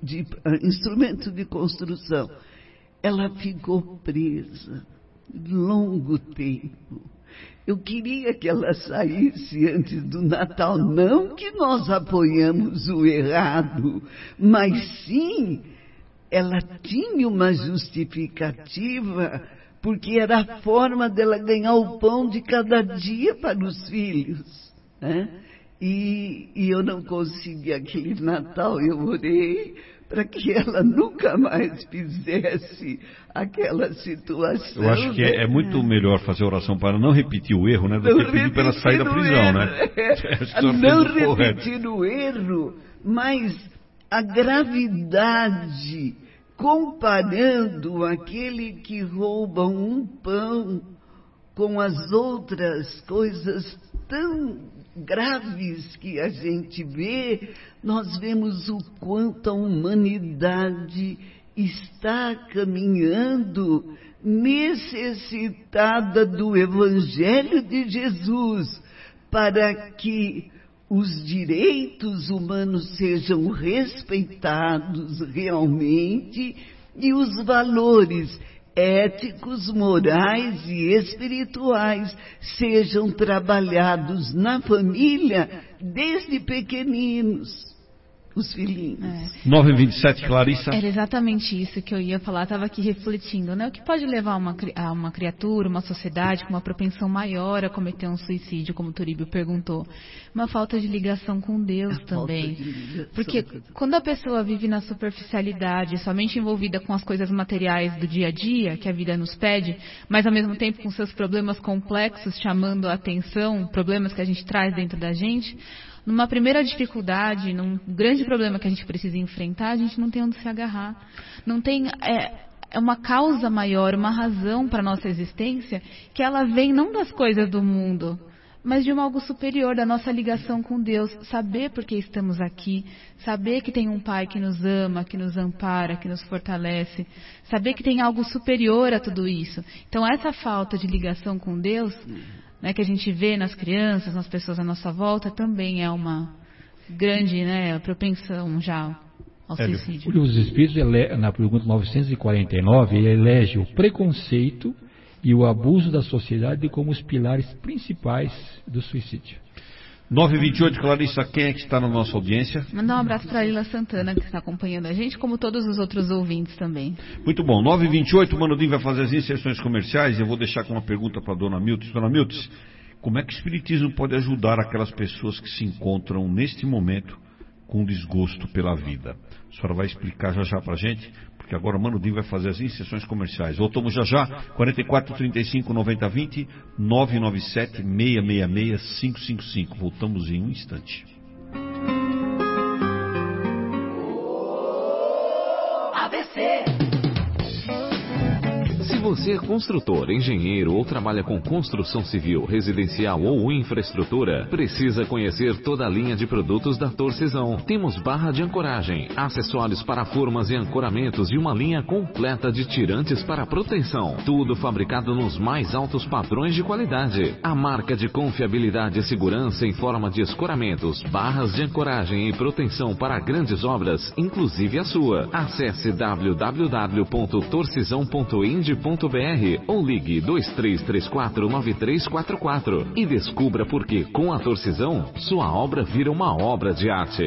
instrumento de construção. Ela ficou presa longo tempo. Eu queria que ela saísse antes do Natal, não que nós apoiamos o errado, mas sim, ela tinha uma justificativa, porque era a forma dela ganhar o pão de cada dia para os filhos, né? E eu não consegui aquele Natal, eu orei para que ela nunca mais fizesse aquela situação. Eu acho que é muito melhor fazer oração para não repetir o erro, né? Do que pedir para ela sair da prisão, né? Não repetir o erro, mas a gravidade, comparando aquele que rouba um pão com as outras coisas tão graves que a gente vê, nós vemos o quanto a humanidade está caminhando necessitada do Evangelho de Jesus para que os direitos humanos sejam respeitados realmente e os valores éticos, morais e espirituais sejam trabalhados na família desde pequeninos, os filhinhos. 9h27, Clarissa. Era exatamente isso que eu ia falar, estava aqui refletindo, né? O que pode levar uma criatura, uma sociedade com uma propensão maior a cometer um suicídio, como o Turíbio perguntou? Uma falta de ligação com Deus também. Porque quando a pessoa vive na superficialidade, somente envolvida com as coisas materiais do dia a dia, que a vida nos pede, mas ao mesmo tempo com seus problemas complexos chamando a atenção, problemas que a gente traz dentro da gente, numa primeira dificuldade, num grande problema que a gente precisa enfrentar, a gente não tem onde se agarrar. Não tem uma causa maior, uma razão para a nossa existência, que ela vem não das coisas do mundo, mas de algo superior, da nossa ligação com Deus. Saber por que estamos aqui, saber que tem um Pai que nos ama, que nos ampara, que nos fortalece, saber que tem algo superior a tudo isso. Então essa falta de ligação com Deus, né, que a gente vê nas crianças, nas pessoas à nossa volta, também é uma grande, né, propensão já ao suicídio. O Livro dos Espíritos, na pergunta 949, ele elege o preconceito e o abuso da sociedade como os pilares principais do suicídio. 9h28, Clarissa, quem é que está na nossa audiência? Mandar um abraço para a Lila Santana, que está acompanhando a gente, como todos os outros ouvintes também. Muito bom. 9h28, o Manudinho vai fazer as inserções comerciais. Eu vou deixar com uma pergunta para a Dona Miltz. Dona Miltz, como é que o Espiritismo pode ajudar aquelas pessoas que se encontram neste momento com desgosto pela vida? A senhora vai explicar já para a gente, porque agora o Manudinho vai fazer as inserções comerciais. Voltamos já, 44 35 90 20, 997 666 555. Voltamos em um instante. ABC. Se você é construtor, engenheiro ou trabalha com construção civil, residencial ou infraestrutura, precisa conhecer toda a linha de produtos da Torcisão. Temos barra de ancoragem, acessórios para formas e ancoramentos e uma linha completa de tirantes para proteção. Tudo fabricado nos mais altos padrões de qualidade. A marca de confiabilidade e segurança em forma de escoramentos, barras de ancoragem e proteção para grandes obras, inclusive a sua. Acesse www.torcisão.ind.br ou ligue 2334-9344 e descubra por que, com a Torcisão, sua obra vira uma obra de arte.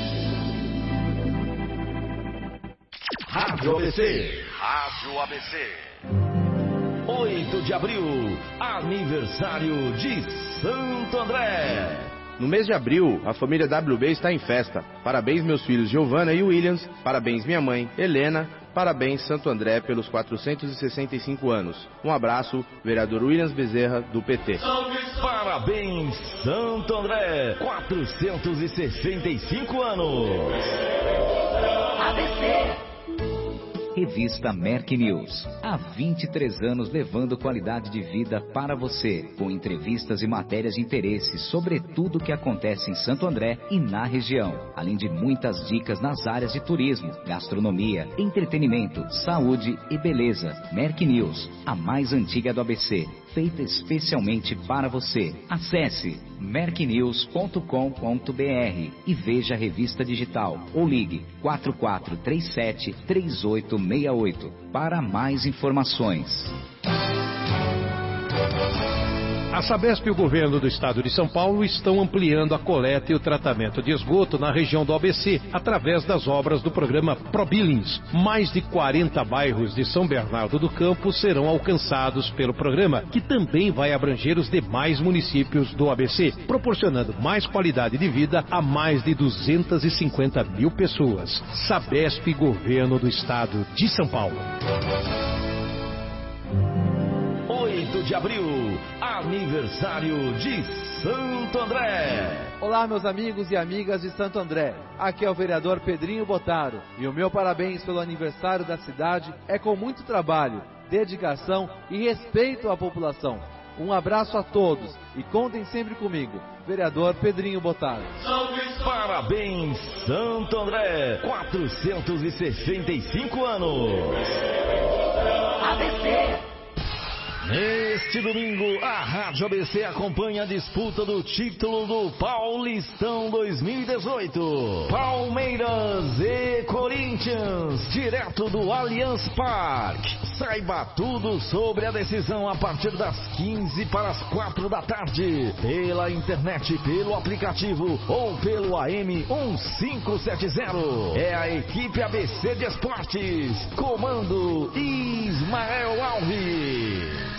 Rádio ABC. Rádio ABC. 8 de abril, aniversário de Santo André. No mês de abril, a família WB está em festa. Parabéns meus filhos Giovana e Williams, parabéns minha mãe Helena, parabéns Santo André pelos 465 anos. Um abraço, vereador Williams Bezerra, do PT. Parabéns Santo André, 465 anos. ABC. Revista Merck News. Há 23 anos levando qualidade de vida para você, com entrevistas e matérias de interesse sobre tudo o que acontece em Santo André e na região, além de muitas dicas nas áreas de turismo, gastronomia, entretenimento, saúde e beleza. Merck News, a mais antiga do ABC, feita especialmente para você. Acesse mercknews.com.br e veja a revista digital ou ligue 4437-3868 para mais informações. A Sabesp e o governo do estado de São Paulo estão ampliando a coleta e o tratamento de esgoto na região do ABC, através das obras do programa ProBillings. Mais de 40 bairros de São Bernardo do Campo serão alcançados pelo programa, que também vai abranger os demais municípios do ABC, proporcionando mais qualidade de vida a mais de 250 mil pessoas. Sabesp e governo do estado de São Paulo. 8 de abril, aniversário de Santo André. Olá, meus amigos e amigas de Santo André. Aqui é o vereador Pedrinho Botaro e o meu parabéns pelo aniversário da cidade é com muito trabalho, dedicação e respeito à população. Um abraço a todos e contem sempre comigo, vereador Pedrinho Botaro. Parabéns, Santo André, 465 anos. ABC. Neste domingo, a Rádio ABC acompanha a disputa do título do Paulistão 2018. Palmeiras e Corinthians, direto do Allianz Parque. Saiba tudo sobre a decisão a partir das 15 para as 4 da tarde. Pela internet, pelo aplicativo ou pelo AM 1570. É a equipe ABC de Esportes. Comando Ismael Alves.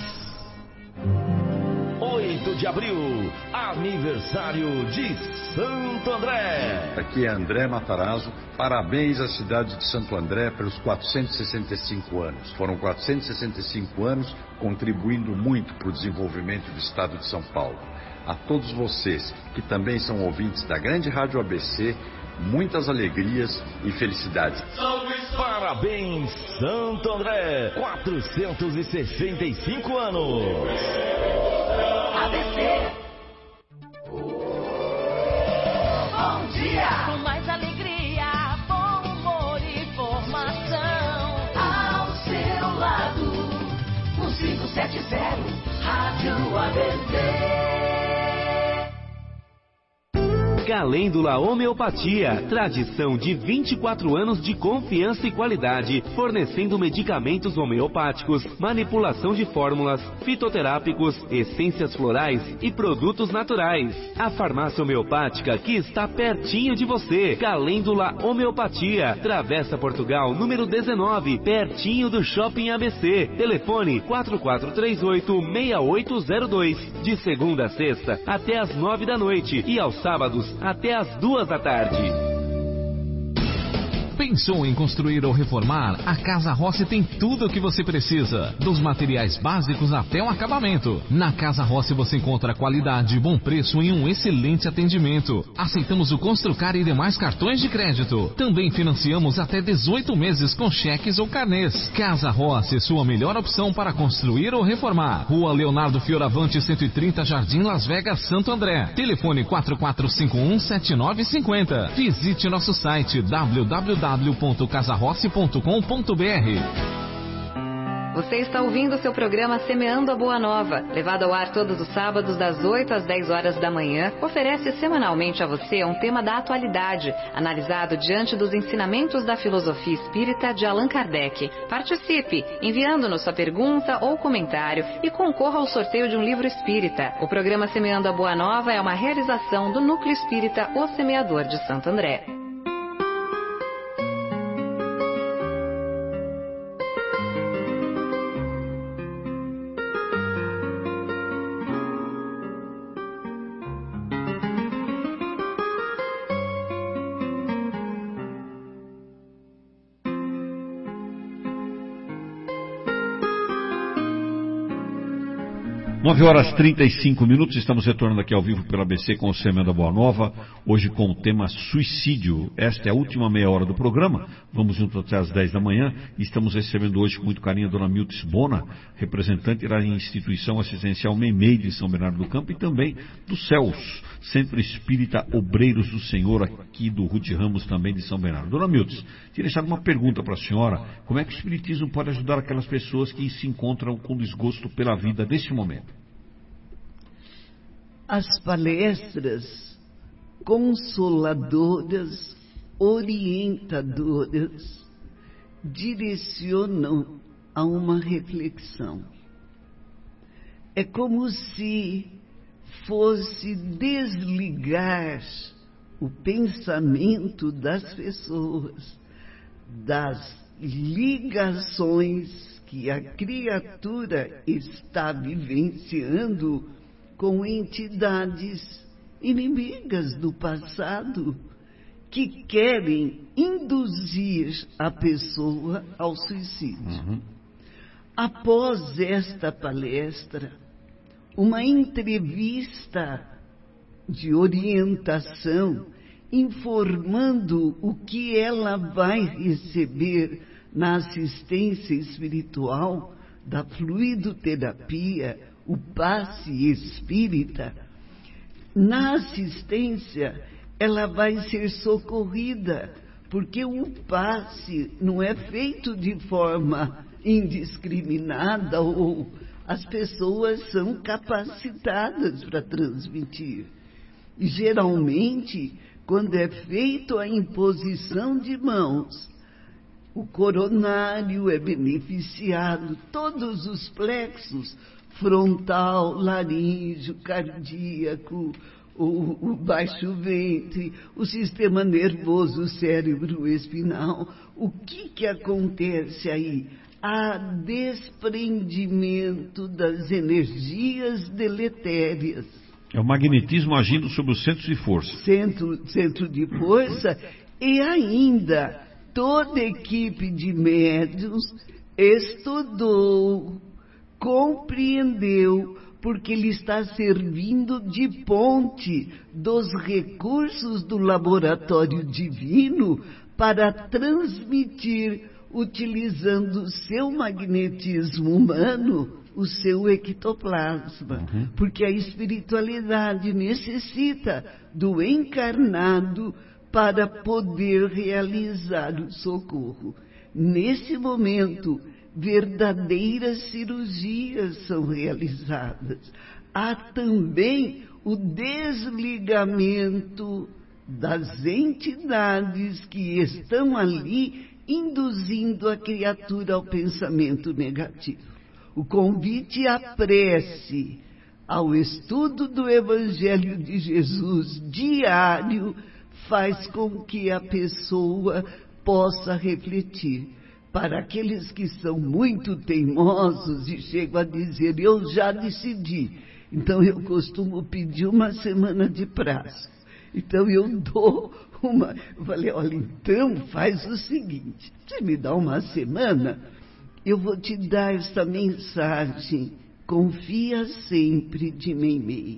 8 de abril, aniversário de Santo André. Aqui é André Matarazzo. Parabéns à cidade de Santo André pelos 465 anos. Foram 465 anos contribuindo muito para o desenvolvimento do estado de São Paulo. A todos vocês que também são ouvintes da grande Rádio ABC, muitas alegrias e felicidades. Parabéns, Santo André, 465 anos. ABC. Bom dia! Com mais alegria, bom humor e formação. Ao seu lado, 1570, Rádio ABC. Calêndula Homeopatia, tradição de 24 anos de confiança e qualidade, fornecendo medicamentos homeopáticos, manipulação de fórmulas, fitoterápicos, essências florais e produtos naturais. A farmácia homeopática que está pertinho de você. Calêndula Homeopatia, Travessa Portugal, número 19, pertinho do Shopping ABC. Telefone 4438-6802, de segunda a sexta até às 9 da noite e aos sábados até às 2 da tarde. Pensou em construir ou reformar? A Casa Rossi tem tudo o que você precisa, dos materiais básicos até o acabamento. Na Casa Rossi você encontra qualidade, bom preço e um excelente atendimento. Aceitamos o Construcar e demais cartões de crédito. Também financiamos até 18 meses com cheques ou carnês. Casa Rossi, sua melhor opção para construir ou reformar. Rua Leonardo Fioravante, 130, Jardim Las Vegas, Santo André. Telefone 4451-7950. Visite nosso site www.casarossi.com.br. Você está ouvindo o seu programa Semeando a Boa Nova, levado ao ar todos os sábados das 8 às 10 horas da manhã, oferece semanalmente a você um tema da atualidade, analisado diante dos ensinamentos da filosofia espírita de Allan Kardec. Participe, enviando-nos sua pergunta ou comentário e concorra ao sorteio de um livro espírita. O programa Semeando a Boa Nova é uma realização do Núcleo Espírita O Semeador de Santo André. 9h35, estamos retornando aqui ao vivo pela ABC com o Semeando a Boa Nova, hoje com o tema suicídio. Esta é a última meia hora do programa, vamos juntos até às 10 da manhã, e estamos recebendo hoje com muito carinho a dona Miltz Bona, representante da instituição assistencial Meimei de São Bernardo do Campo e também do CELS, Centro Espírita Obreiros do Senhor, aqui do Ruth Ramos também de São Bernardo. Dona Miltz, queria deixar uma pergunta para a senhora, como é que o Espiritismo pode ajudar aquelas pessoas que se encontram com desgosto pela vida neste momento? As palestras consoladoras, orientadoras, direcionam a uma reflexão. É como se fosse desligar o pensamento das pessoas das ligações que a criatura está vivenciando com entidades inimigas do passado que querem induzir a pessoa ao suicídio. Após esta palestra, uma entrevista de orientação informando o que ela vai receber na assistência espiritual da fluidoterapia, o passe espírita. Na assistência, ela vai ser socorrida, porque o passe não é feito de forma indiscriminada ou as pessoas são capacitadas para transmitir. E, geralmente, quando é feito a imposição de mãos, o coronário é beneficiado, todos os plexos, frontal, laríngeo, cardíaco, o baixo ventre, o sistema nervoso, o cérebro espinal. O que acontece aí? Há desprendimento das energias deletérias. É o magnetismo agindo sobre os centros de força. Centro de força, e ainda toda equipe de médiuns estudou, compreendeu, porque ele está servindo de ponte dos recursos do laboratório divino para transmitir, utilizando o seu magnetismo humano, o seu ectoplasma. Porque a espiritualidade necessita do encarnado para poder realizar o socorro. Nesse momento, verdadeiras cirurgias são realizadas. Há também o desligamento das entidades que estão ali induzindo a criatura ao pensamento negativo. O convite à prece, ao estudo do Evangelho de Jesus diário, faz com que a pessoa possa refletir. Para aqueles que são muito teimosos e chegam a dizer, eu já decidi, então eu costumo pedir uma semana de prazo. Então eu dou uma... Eu falei, olha, então faz o seguinte, você me dá uma semana, eu vou te dar essa mensagem, confia sempre de Meimei.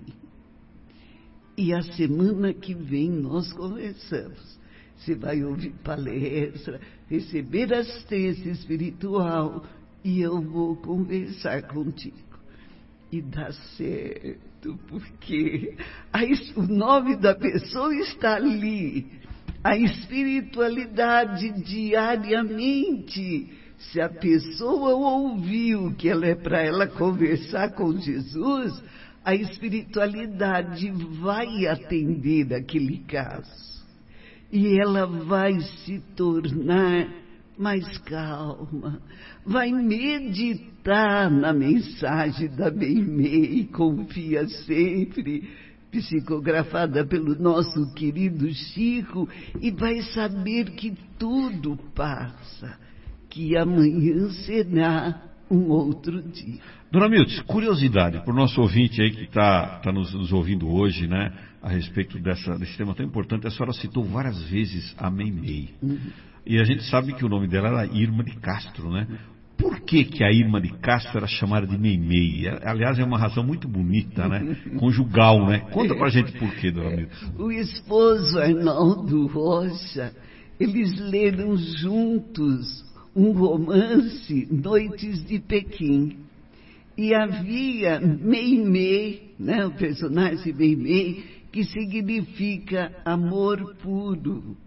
E a semana que vem nós conversamos. Você vai ouvir palestra, receber assistência espiritual e eu vou conversar contigo. E dá certo, porque o nome da pessoa está ali. A espiritualidade diariamente, se a pessoa ouviu que ela é para ela conversar com Jesus, a espiritualidade vai atender aquele caso. E ela vai se tornar mais calma, vai meditar na mensagem da Meimei, confia sempre, psicografada pelo nosso querido Chico, e vai saber que tudo passa, que amanhã será um outro dia. Dona Miltz, curiosidade, para o nosso ouvinte aí que está nos ouvindo hoje, né, a respeito desse tema tão importante, a senhora citou várias vezes a Meimei. E a gente sabe que o nome dela era Irma de Castro, né? Por que a Irma de Castro era chamada de Meimei? Aliás, é uma razão muito bonita, né? Conjugal, né? Conta pra gente por quê, dona Milton. O esposo Arnaldo Rocha, eles leram juntos um romance, Noites de Pequim. E havia Meimei, né? O personagem Meimei, que significa amor puro.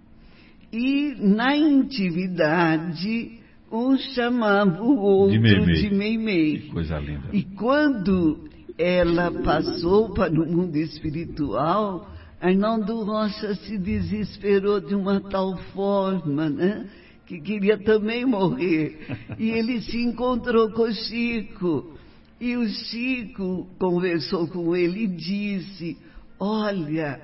E na intimidade, um chamava o outro de Meimei. Que coisa linda. E quando ela passou para o mundo espiritual, Arnaldo Rocha se desesperou de uma tal forma, né? Que queria também morrer. E ele se encontrou com o Chico. E o Chico conversou com ele e disse: olha,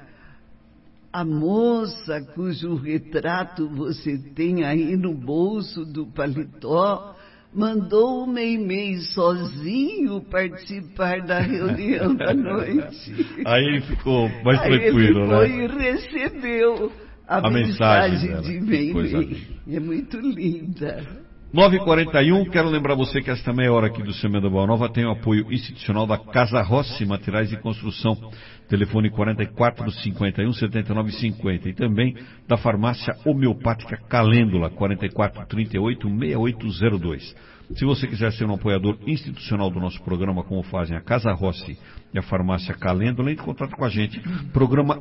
a moça cujo retrato você tem aí no bolso do paletó mandou o Meimei sozinho participar da reunião da noite. Aí ele ficou mais tranquilo, né? Aí ele foi e recebeu a mensagem de Meimei. É muito linda. 9h41, quero lembrar você que esta meia hora aqui do Semeando a Boa Nova tem o apoio institucional da Casa Rossi, Materiais de Construção, telefone 44 51 79 50, e também da Farmácia Homeopática Calêndula, 44 38 6802. Se você quiser ser um apoiador institucional do nosso programa, como fazem a Casa Rossi e a Farmácia Calêndula, entre em contato com a gente, programa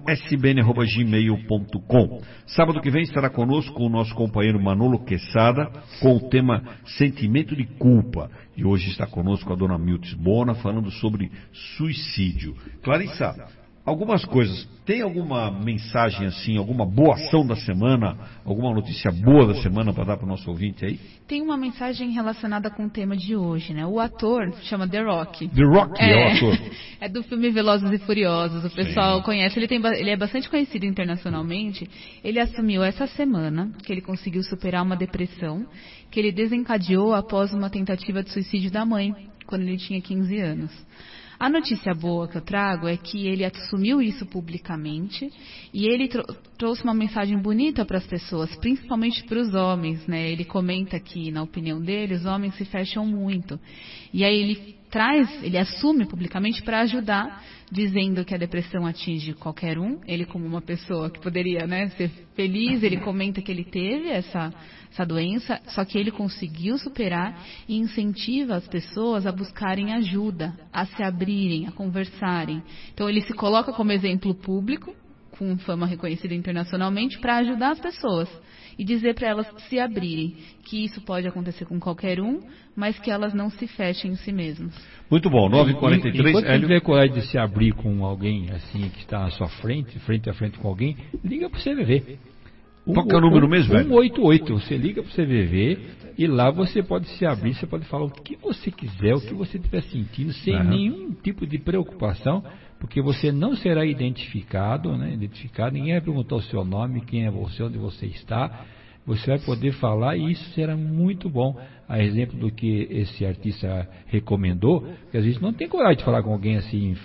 sbn@gmail.com. Sábado que vem estará conosco o nosso companheiro Manolo Quesada, com o tema Sentimento de Culpa. E hoje está conosco a dona Miltz Bona, falando sobre suicídio. Clarissa, algumas coisas. Tem alguma mensagem assim, alguma boa ação da semana, alguma notícia boa da semana para dar para o nosso ouvinte aí? Tem uma mensagem relacionada com o tema de hoje, né? O ator chama The Rock. The Rock é o ator. É do filme Velozes e Furiosos, o pessoal conhece. Ele é bastante conhecido internacionalmente. Ele assumiu essa semana que ele conseguiu superar uma depressão que ele desencadeou após uma tentativa de suicídio da mãe, quando ele tinha 15 anos. A notícia boa que eu trago é que ele assumiu isso publicamente e ele trouxe uma mensagem bonita para as pessoas, principalmente para os homens, né? Ele comenta que, na opinião dele, os homens se fecham muito. E aí ele assume publicamente para ajudar, dizendo que a depressão atinge qualquer um. Ele, como uma pessoa que poderia, né, ser feliz, ele comenta que ele teve essa doença, só que ele conseguiu superar e incentiva as pessoas a buscarem ajuda, a se abrirem, a conversarem. Então ele se coloca como exemplo público, com fama reconhecida internacionalmente, para ajudar as pessoas e dizer para elas se abrirem, que isso pode acontecer com qualquer um, mas que elas não se fechem em si mesmas. Muito bom, 9h43. Enquanto você tiver coragem de se abrir com alguém assim que está à sua frente a frente com alguém, liga para o CVV. Qual que é o número mesmo, velho? 188, você liga para o CVV e lá você pode se abrir, você pode falar o que você quiser, o que você estiver sentindo, sem nenhum tipo de preocupação, porque você não será identificado, né? Ninguém vai perguntar o seu nome, quem é você, onde você está. Você vai poder falar e isso será muito bom. A exemplo do que esse artista recomendou, que às vezes não tem coragem de falar com alguém assim,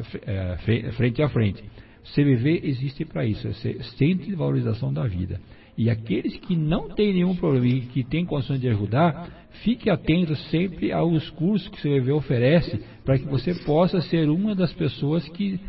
frente a frente. O CVV existe para isso, é Centro de Valorização da Vida. E aqueles que não têm nenhum problema e que têm condições de ajudar, fique atento sempre aos cursos que o CVV oferece para que você possa ser uma das pessoas que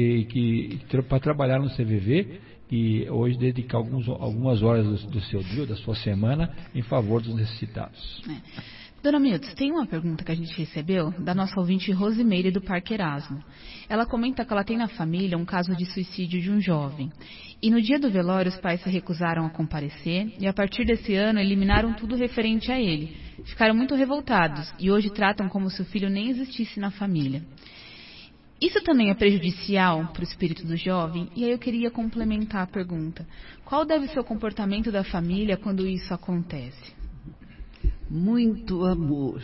para trabalhar no CVV e hoje dedicar algumas horas do seu dia, da sua semana, em favor dos necessitados. Dona Miltz, tem uma pergunta que a gente recebeu da nossa ouvinte Rosimeire do Parque Erasmo. Ela comenta que ela tem na família um caso de suicídio de um jovem. E no dia do velório os pais se recusaram a comparecer e a partir desse ano eliminaram tudo referente a ele. Ficaram muito revoltados e hoje tratam como se o filho nem existisse na família. Isso também é prejudicial para o espírito do jovem? E aí eu queria complementar a pergunta. Qual deve ser o comportamento da família quando isso acontece? Muito amor.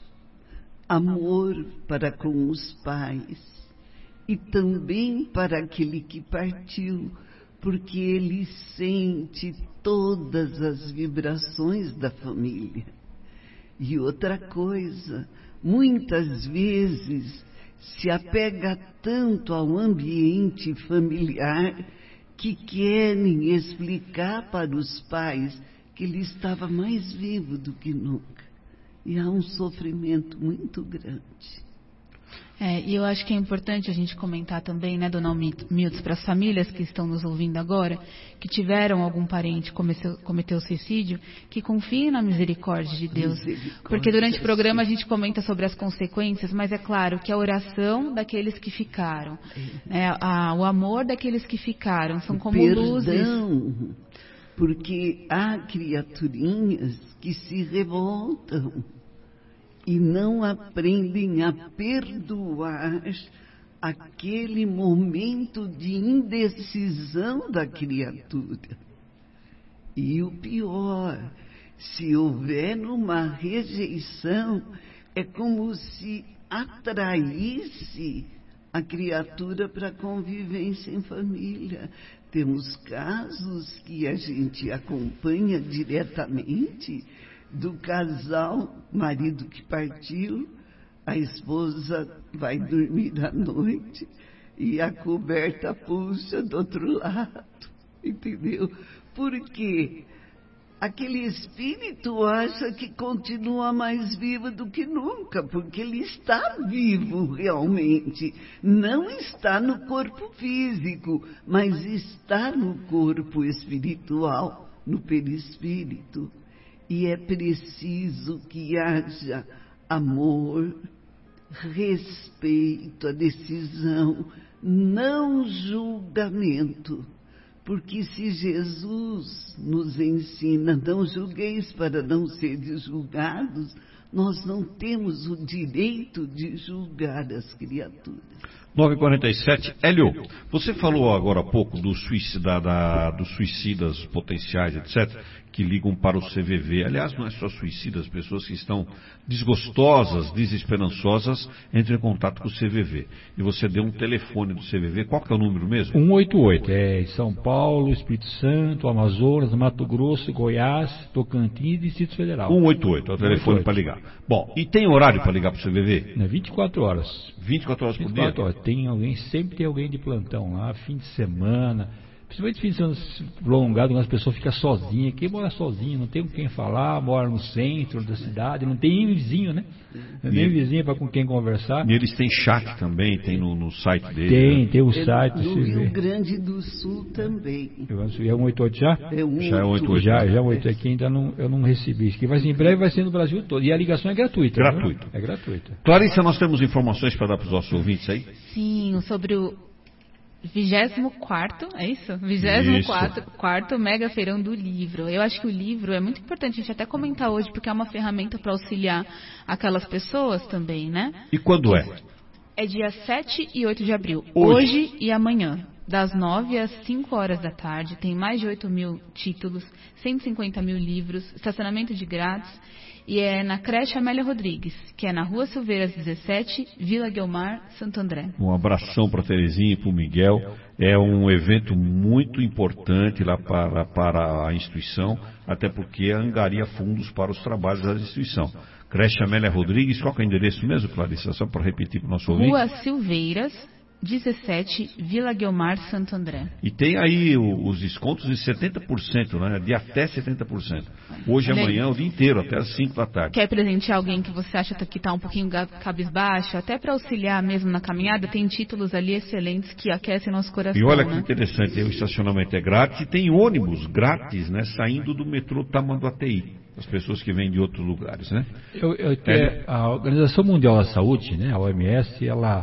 Amor para com os pais e também para aquele que partiu, porque ele sente todas as vibrações da família. E outra coisa, muitas vezes se apega tanto ao ambiente familiar que querem explicar para os pais que ele estava mais vivo do que nunca. e há um sofrimento muito grande. E eu acho que é importante a gente comentar também, né, dona Miltz, para as famílias que estão nos ouvindo agora, que tiveram algum parente que cometeu suicídio, que confiem na misericórdia de Deus. Porque durante o programa a gente comenta sobre as consequências, mas é claro que a oração daqueles que ficaram, o amor daqueles que ficaram, são como luzes. Porque há criaturinhas que se revoltam e não aprendem a perdoar aquele momento de indecisão da criatura. E o pior, se houver uma rejeição, é como se atraísse a criatura para a convivência em família. Temos casos que a gente acompanha diretamente do casal, marido que partiu, a esposa vai dormir à noite e a coberta puxa do outro lado, entendeu? Porque aquele espírito acha que continua mais vivo do que nunca, porque ele está vivo realmente, não está no corpo físico, mas está no corpo espiritual, no perispírito. E é preciso que haja amor, respeito à decisão, não julgamento. Porque se Jesus nos ensina, não julgueis para não seres julgados, nós não temos o direito de julgar as criaturas. 9h47. Hélio, você falou agora há pouco dos suicidas potenciais, etc., que ligam para o CVV. Aliás, não é só suicidas, pessoas que estão desgostosas, desesperançosas, entram em contato com o CVV. E você deu um telefone do CVV, qual que é o número mesmo? 188, em São Paulo, Espírito Santo, Amazonas, Mato Grosso, Goiás, Tocantins e Distrito Federal. 188, é o telefone para ligar. Bom, e tem horário para ligar para o CVV? 24 horas. 24 horas por 24 dia? Horas. Tem alguém, sempre tem alguém de plantão lá, fim de semana. Principalmente fim de semana prolongado, quando as pessoas ficam sozinhas. Quem mora sozinho, não tem com quem falar, mora no centro da cidade, não tem nem vizinho, né? Nem vizinho para com quem conversar. E eles têm chat também, tem no site dele. Tem o site. No Rio Grande do Sul também. É 188 já? Já é 188. Já 188 aqui ainda eu não recebi. Isso que vai ser, em breve vai ser no Brasil todo. E a ligação é gratuita. Gratuito. É gratuita. Clarissa, nós temos informações para dar para os nossos ouvintes aí? Sim, sobre o 24º, é isso? 24º Mega Feirão do Livro. Eu acho que o livro é muito importante a gente até comentar hoje, porque é uma ferramenta para auxiliar aquelas pessoas também, né? E quando é? É dia 7 e 8 de abril. Hoje e amanhã. Das 9 às 5 horas da tarde. Tem mais de 8 mil títulos, 150 mil livros, estacionamento de grátis. E é na creche Amélia Rodrigues, que é na Rua Silveiras 17, Vila Guilmar, Santo André. Um abração para a Terezinha e para o Miguel. É um evento muito importante lá para a instituição, até porque angaria fundos para os trabalhos da instituição. Creche Amélia Rodrigues, qual que é o endereço mesmo, Clarissa? Só para repetir para o nosso ouvinte. Rua Silveiras 17, Vila Guilmar, Santo André. E tem aí os descontos de 70%, né? De até 70%. Hoje e amanhã, o dia inteiro, até as 5 da tarde. Quer presentear alguém que você acha que está um pouquinho cabisbaixo, até para auxiliar mesmo na caminhada, tem títulos ali excelentes que aquecem nosso coração. E olha que interessante, o estacionamento é grátis e tem ônibus grátis, né? Saindo do metrô Tamanduateí. As pessoas que vêm de outros lugares, né? A Organização Mundial da Saúde, né? A OMS,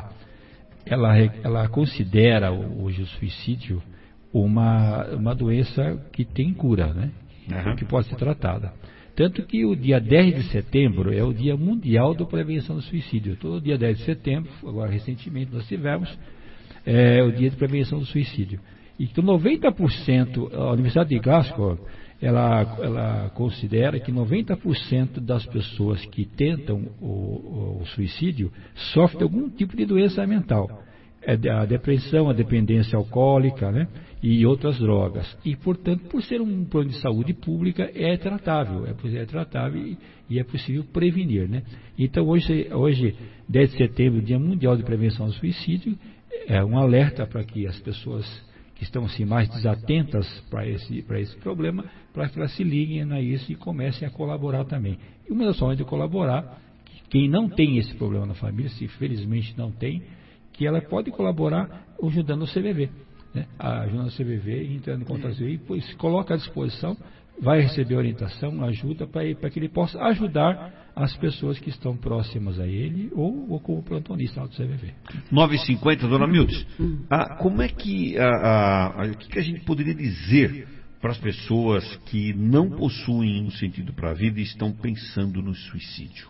ela considera hoje o suicídio uma doença que tem cura, né? Que pode ser tratada. Tanto que o dia 10 de setembro é o Dia Mundial da Prevenção do Suicídio. Todo dia 10 de setembro, agora recentemente nós tivemos, o Dia de Prevenção do Suicídio. Então 90%, a Universidade de Glasgow, ela considera que 90% das pessoas que tentam o suicídio sofrem de algum tipo de doença mental. A depressão, a dependência alcoólica, né? E outras drogas. E, portanto, por ser um plano de saúde pública, é tratável. É tratável e é possível prevenir, né? Então, hoje, 10 de setembro, Dia Mundial de Prevenção ao Suicídio, é um alerta para que as pessoas que estão assim, mais desatentas para esse problema, para que elas se liguem a isso e comecem a colaborar também. E uma das formas de colaborar, quem não tem esse problema na família, se felizmente não tem, que ela pode colaborar ajudando o CVV. Né? Ajudando o CVV, entrando em contato com ele, pois se coloca à disposição, vai receber orientação, ajuda para que ele possa ajudar as pessoas que estão próximas a ele ou como plantonista do CVV. 9h50, dona Mildes, como é que o que a gente poderia dizer para as pessoas que não possuem um sentido para a vida e estão pensando no suicídio?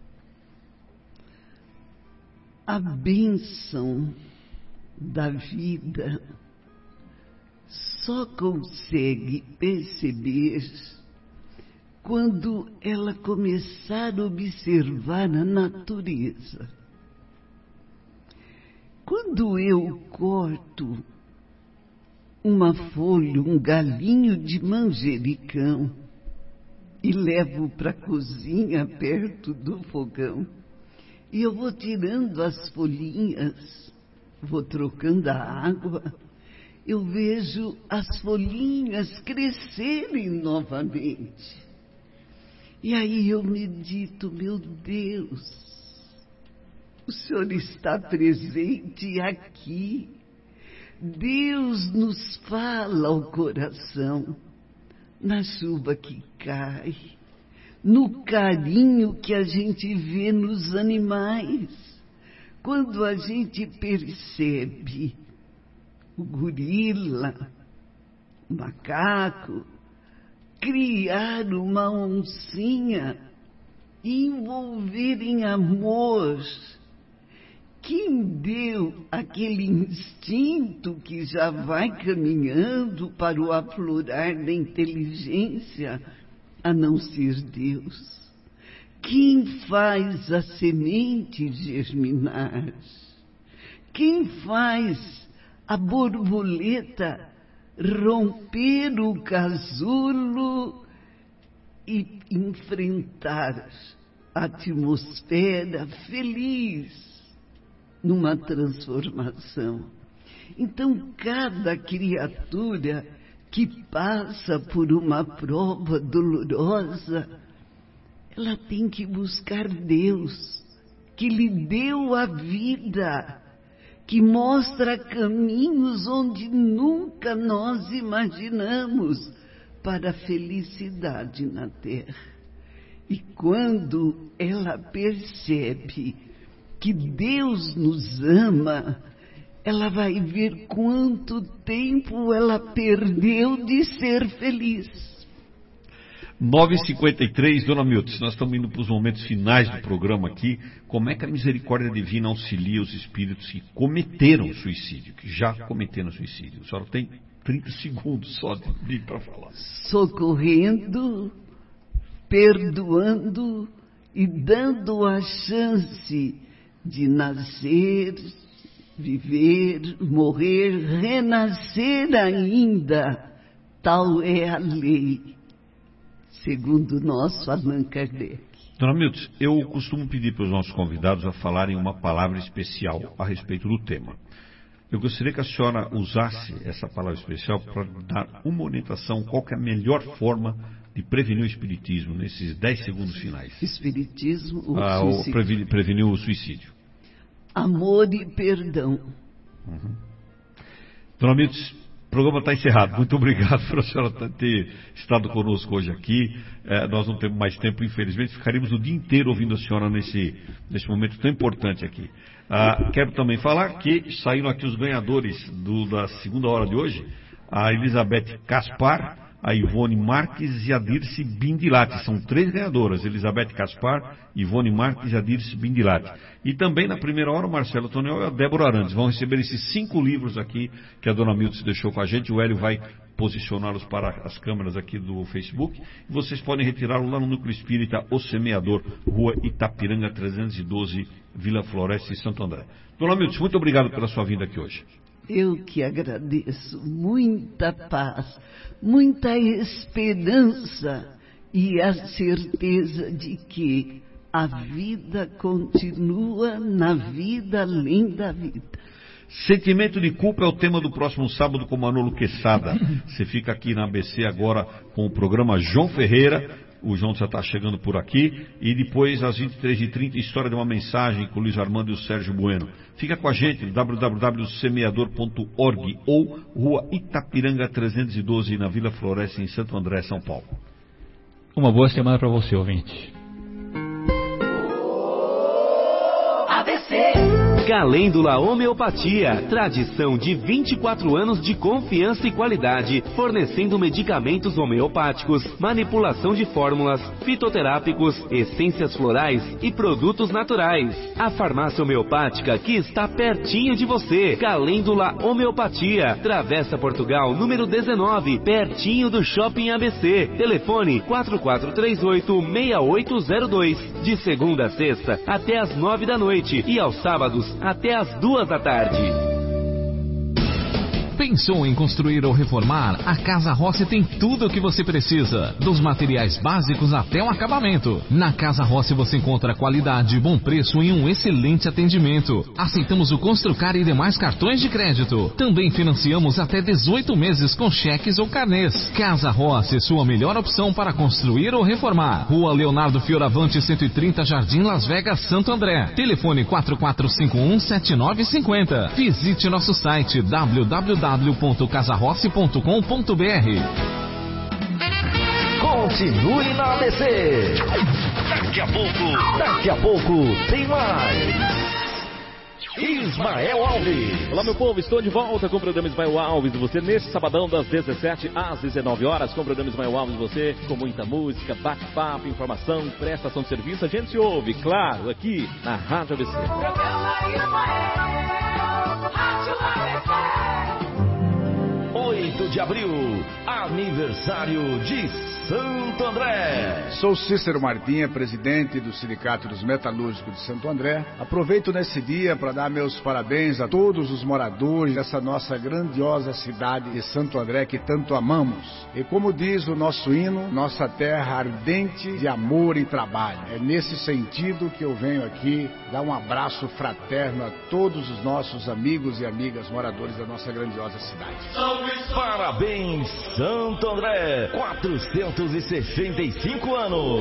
A bênção da vida só consegue perceber quando ela começar a observar a natureza. Quando eu corto uma folha, um galinho de manjericão e levo para a cozinha perto do fogão, e eu vou tirando as folhinhas, vou trocando a água, eu vejo as folhinhas crescerem novamente. E aí eu medito, meu Deus, o Senhor está presente aqui. Deus nos fala ao coração, na chuva que cai, no carinho que a gente vê nos animais. Quando a gente percebe o gorila, o macaco, criar uma oncinha e envolver em amor, quem deu aquele instinto que já vai caminhando para o aflorar da inteligência, a não ser Deus? Quem faz a semente germinar? Quem faz a borboleta romper o casulo e enfrentar a atmosfera feliz numa transformação? Então, cada criatura que passa por uma prova dolorosa, ela tem que buscar Deus, que lhe deu a vida, que mostra caminhos onde nunca nós imaginamos para a felicidade na terra. E quando ela percebe que Deus nos ama, ela vai ver quanto tempo ela perdeu de ser feliz. 9h53, dona Mildes, nós estamos indo para os momentos finais do programa aqui. Como é que a misericórdia divina auxilia os espíritos que cometeram suicídio, que já cometeram suicídio? A senhora tem 30 segundos só para falar. Socorrendo, perdoando e dando a chance de nascer, viver, morrer, renascer ainda. Tal é a lei, segundo nosso Allan Kardec. Dona Mildes, eu costumo pedir para os nossos convidados a falarem uma palavra especial a respeito do tema. Eu gostaria que a senhora usasse essa palavra especial para dar uma orientação, qual que é a melhor forma de prevenir o espiritismo nesses 10 segundos finais. Espiritismo ou suicídio? Prevenir o suicídio. Amor e perdão. Dona Mildes, o programa está encerrado. Muito obrigado por a senhora ter estado conosco hoje aqui. Nós não temos mais tempo, infelizmente. Ficaremos o dia inteiro ouvindo a senhora nesse momento tão importante aqui. Quero também falar que saíram aqui os ganhadores da segunda hora de hoje. A Elizabeth Caspar, a Ivone Marques e a Dirce Bindilati. São 3 ganhadoras, Elizabeth Caspar, Ivone Marques e a Dirce Bindilati. E também na primeira hora o Marcelo Tonel e a Débora Arantes vão receber esses 5 livros aqui que a dona Mildes deixou com a gente. O Hélio vai posicioná-los para as câmeras aqui do Facebook. E vocês podem retirá-lo lá no Núcleo Espírita O Semeador, Rua Itapiranga 312, Vila Floresta, em Santo André. Dona Mildes, muito obrigado pela sua vinda aqui hoje. Eu que agradeço. Muita paz, muita esperança e a certeza de que a vida continua na vida além da vida. Sentimento de culpa é o tema do próximo sábado com Manolo Quesada. Você fica aqui na ABC agora com o programa João Ferreira. O João já está chegando por aqui. E depois, às 23h30, História de uma Mensagem com o Luiz Armando e o Sérgio Bueno. Fica com a gente no www.semeador.org ou Rua Itapiranga 312, na Vila Floresta, em Santo André, São Paulo. Uma boa semana para você, ouvinte. ABC. Calêndula Homeopatia, tradição de 24 anos de confiança e qualidade, fornecendo medicamentos homeopáticos, manipulação de fórmulas, fitoterápicos, essências florais e produtos naturais. A farmácia homeopática que está pertinho de você. Calêndula Homeopatia, Travessa Portugal, número 19, pertinho do Shopping ABC. Telefone 4438-6802, de segunda a sexta até às 9 da noite e aos sábados até às 2 da tarde. Pensou em construir ou reformar? A Casa Rossi tem tudo o que você precisa, dos materiais básicos até o acabamento. Na Casa Rossi você encontra qualidade, bom preço e um excelente atendimento. Aceitamos o Construcar e demais cartões de crédito. Também financiamos até 18 meses com cheques ou carnês. Casa Rossi, sua melhor opção para construir ou reformar. Rua Leonardo Fioravante, 130, Jardim Las Vegas, Santo André. Telefone 4451-7950. Visite nosso site www.casarossi.com.br. Continue na ABC. Daqui a pouco tem mais. Ismael Alves. Olá, meu povo, estou de volta com o programa Ismael Alves e você nesse sabadão das 17 às 19 horas com o programa Ismael Alves e você, com muita música, bate-papo, informação, prestação de serviço. A gente se ouve, claro, aqui na Rádio ABC. 8 de abril, aniversário de Santo André. Sou Cícero Martinha, presidente do Sindicato dos Metalúrgicos de Santo André. Aproveito nesse dia para dar meus parabéns a todos os moradores dessa nossa grandiosa cidade de Santo André que tanto amamos. E como diz o nosso hino, nossa terra ardente de amor e trabalho. É nesse sentido que eu venho aqui dar um abraço fraterno a todos os nossos amigos e amigas moradores da nossa grandiosa cidade. Parabéns, Santo André, 465 anos.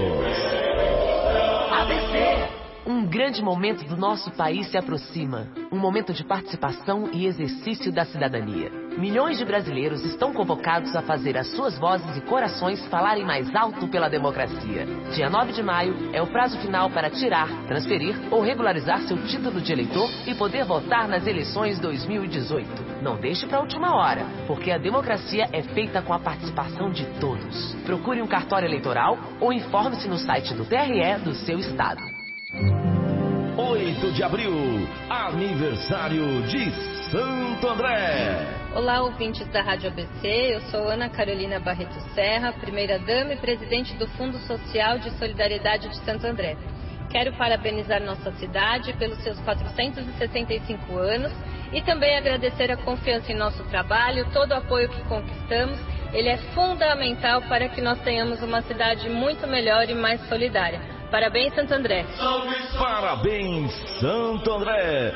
ABC. Um grande momento do nosso país se aproxima. Um momento de participação e exercício da cidadania. Milhões de brasileiros estão convocados a fazer as suas vozes e corações falarem mais alto pela democracia. Dia 9 de maio é o prazo final para tirar, transferir ou regularizar seu título de eleitor e poder votar nas eleições 2018. Não deixe para a última hora, porque a democracia é feita com a participação de todos. Procure um cartório eleitoral ou informe-se no site do TRE do seu estado. 8 de abril, aniversário de Santo André. Olá, ouvintes da Rádio ABC, eu sou Ana Carolina Barreto Serra, primeira-dama e presidente do Fundo Social de Solidariedade de Santo André. Quero parabenizar nossa cidade pelos seus 465 anos e também agradecer a confiança em nosso trabalho, todo o apoio que conquistamos. Ele é fundamental para que nós tenhamos uma cidade muito melhor e mais solidária. Parabéns, Santo André. Parabéns, Santo André.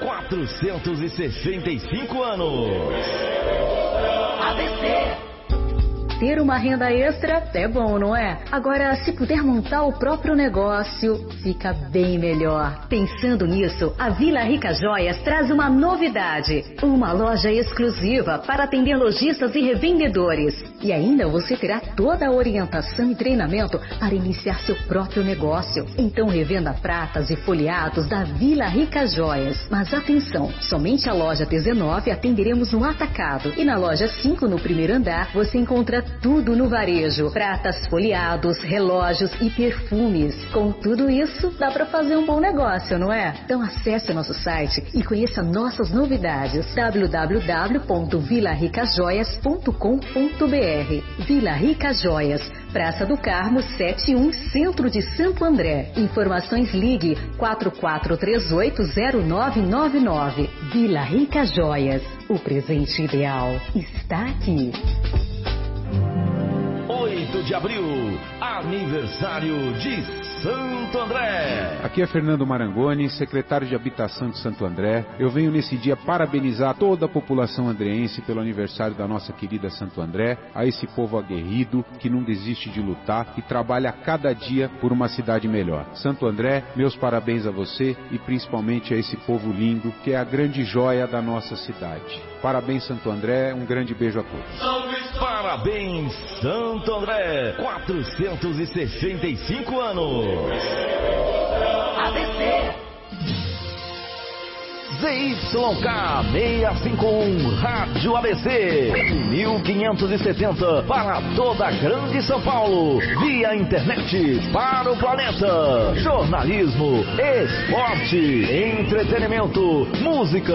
465 anos. ABC. Ter uma renda extra é bom, não é? Agora, se puder montar o próprio negócio, fica bem melhor. Pensando nisso, a Vila Rica Joias traz uma novidade. Uma loja exclusiva para atender lojistas e revendedores. E ainda você terá toda a orientação e treinamento para iniciar seu próprio negócio. Então revenda pratas e folheados da Vila Rica Joias. Mas atenção, somente a loja 19 atenderemos no atacado. E na loja 5, no primeiro andar, você encontra tudo no varejo. Pratas, folheados, relógios e perfumes. Com tudo isso, dá para fazer um bom negócio, não é? Então acesse nosso site e conheça nossas novidades. www.vilaricajoias.com.br. Vila Rica Joias, Praça do Carmo 71, Centro de Santo André. Informações ligue 44380999. Vila Rica Joias. O presente ideal está aqui. 8 8 de abril, aniversário de Santo André. Aqui é Fernando Marangoni, secretário de Habitação de Santo André. Eu venho nesse dia parabenizar toda a população andreense pelo aniversário da nossa querida Santo André, a esse povo aguerrido que não desiste de lutar e trabalha cada dia por uma cidade melhor. Santo André, meus parabéns a você e principalmente a esse povo lindo que é a grande joia da nossa cidade. Parabéns, Santo André, um grande beijo a todos. Parabéns, Santo André, 465 anos. ABC ZYK 651 Rádio ABC 1570 para toda a Grande São Paulo, via internet para o planeta. Jornalismo, esporte, entretenimento, música.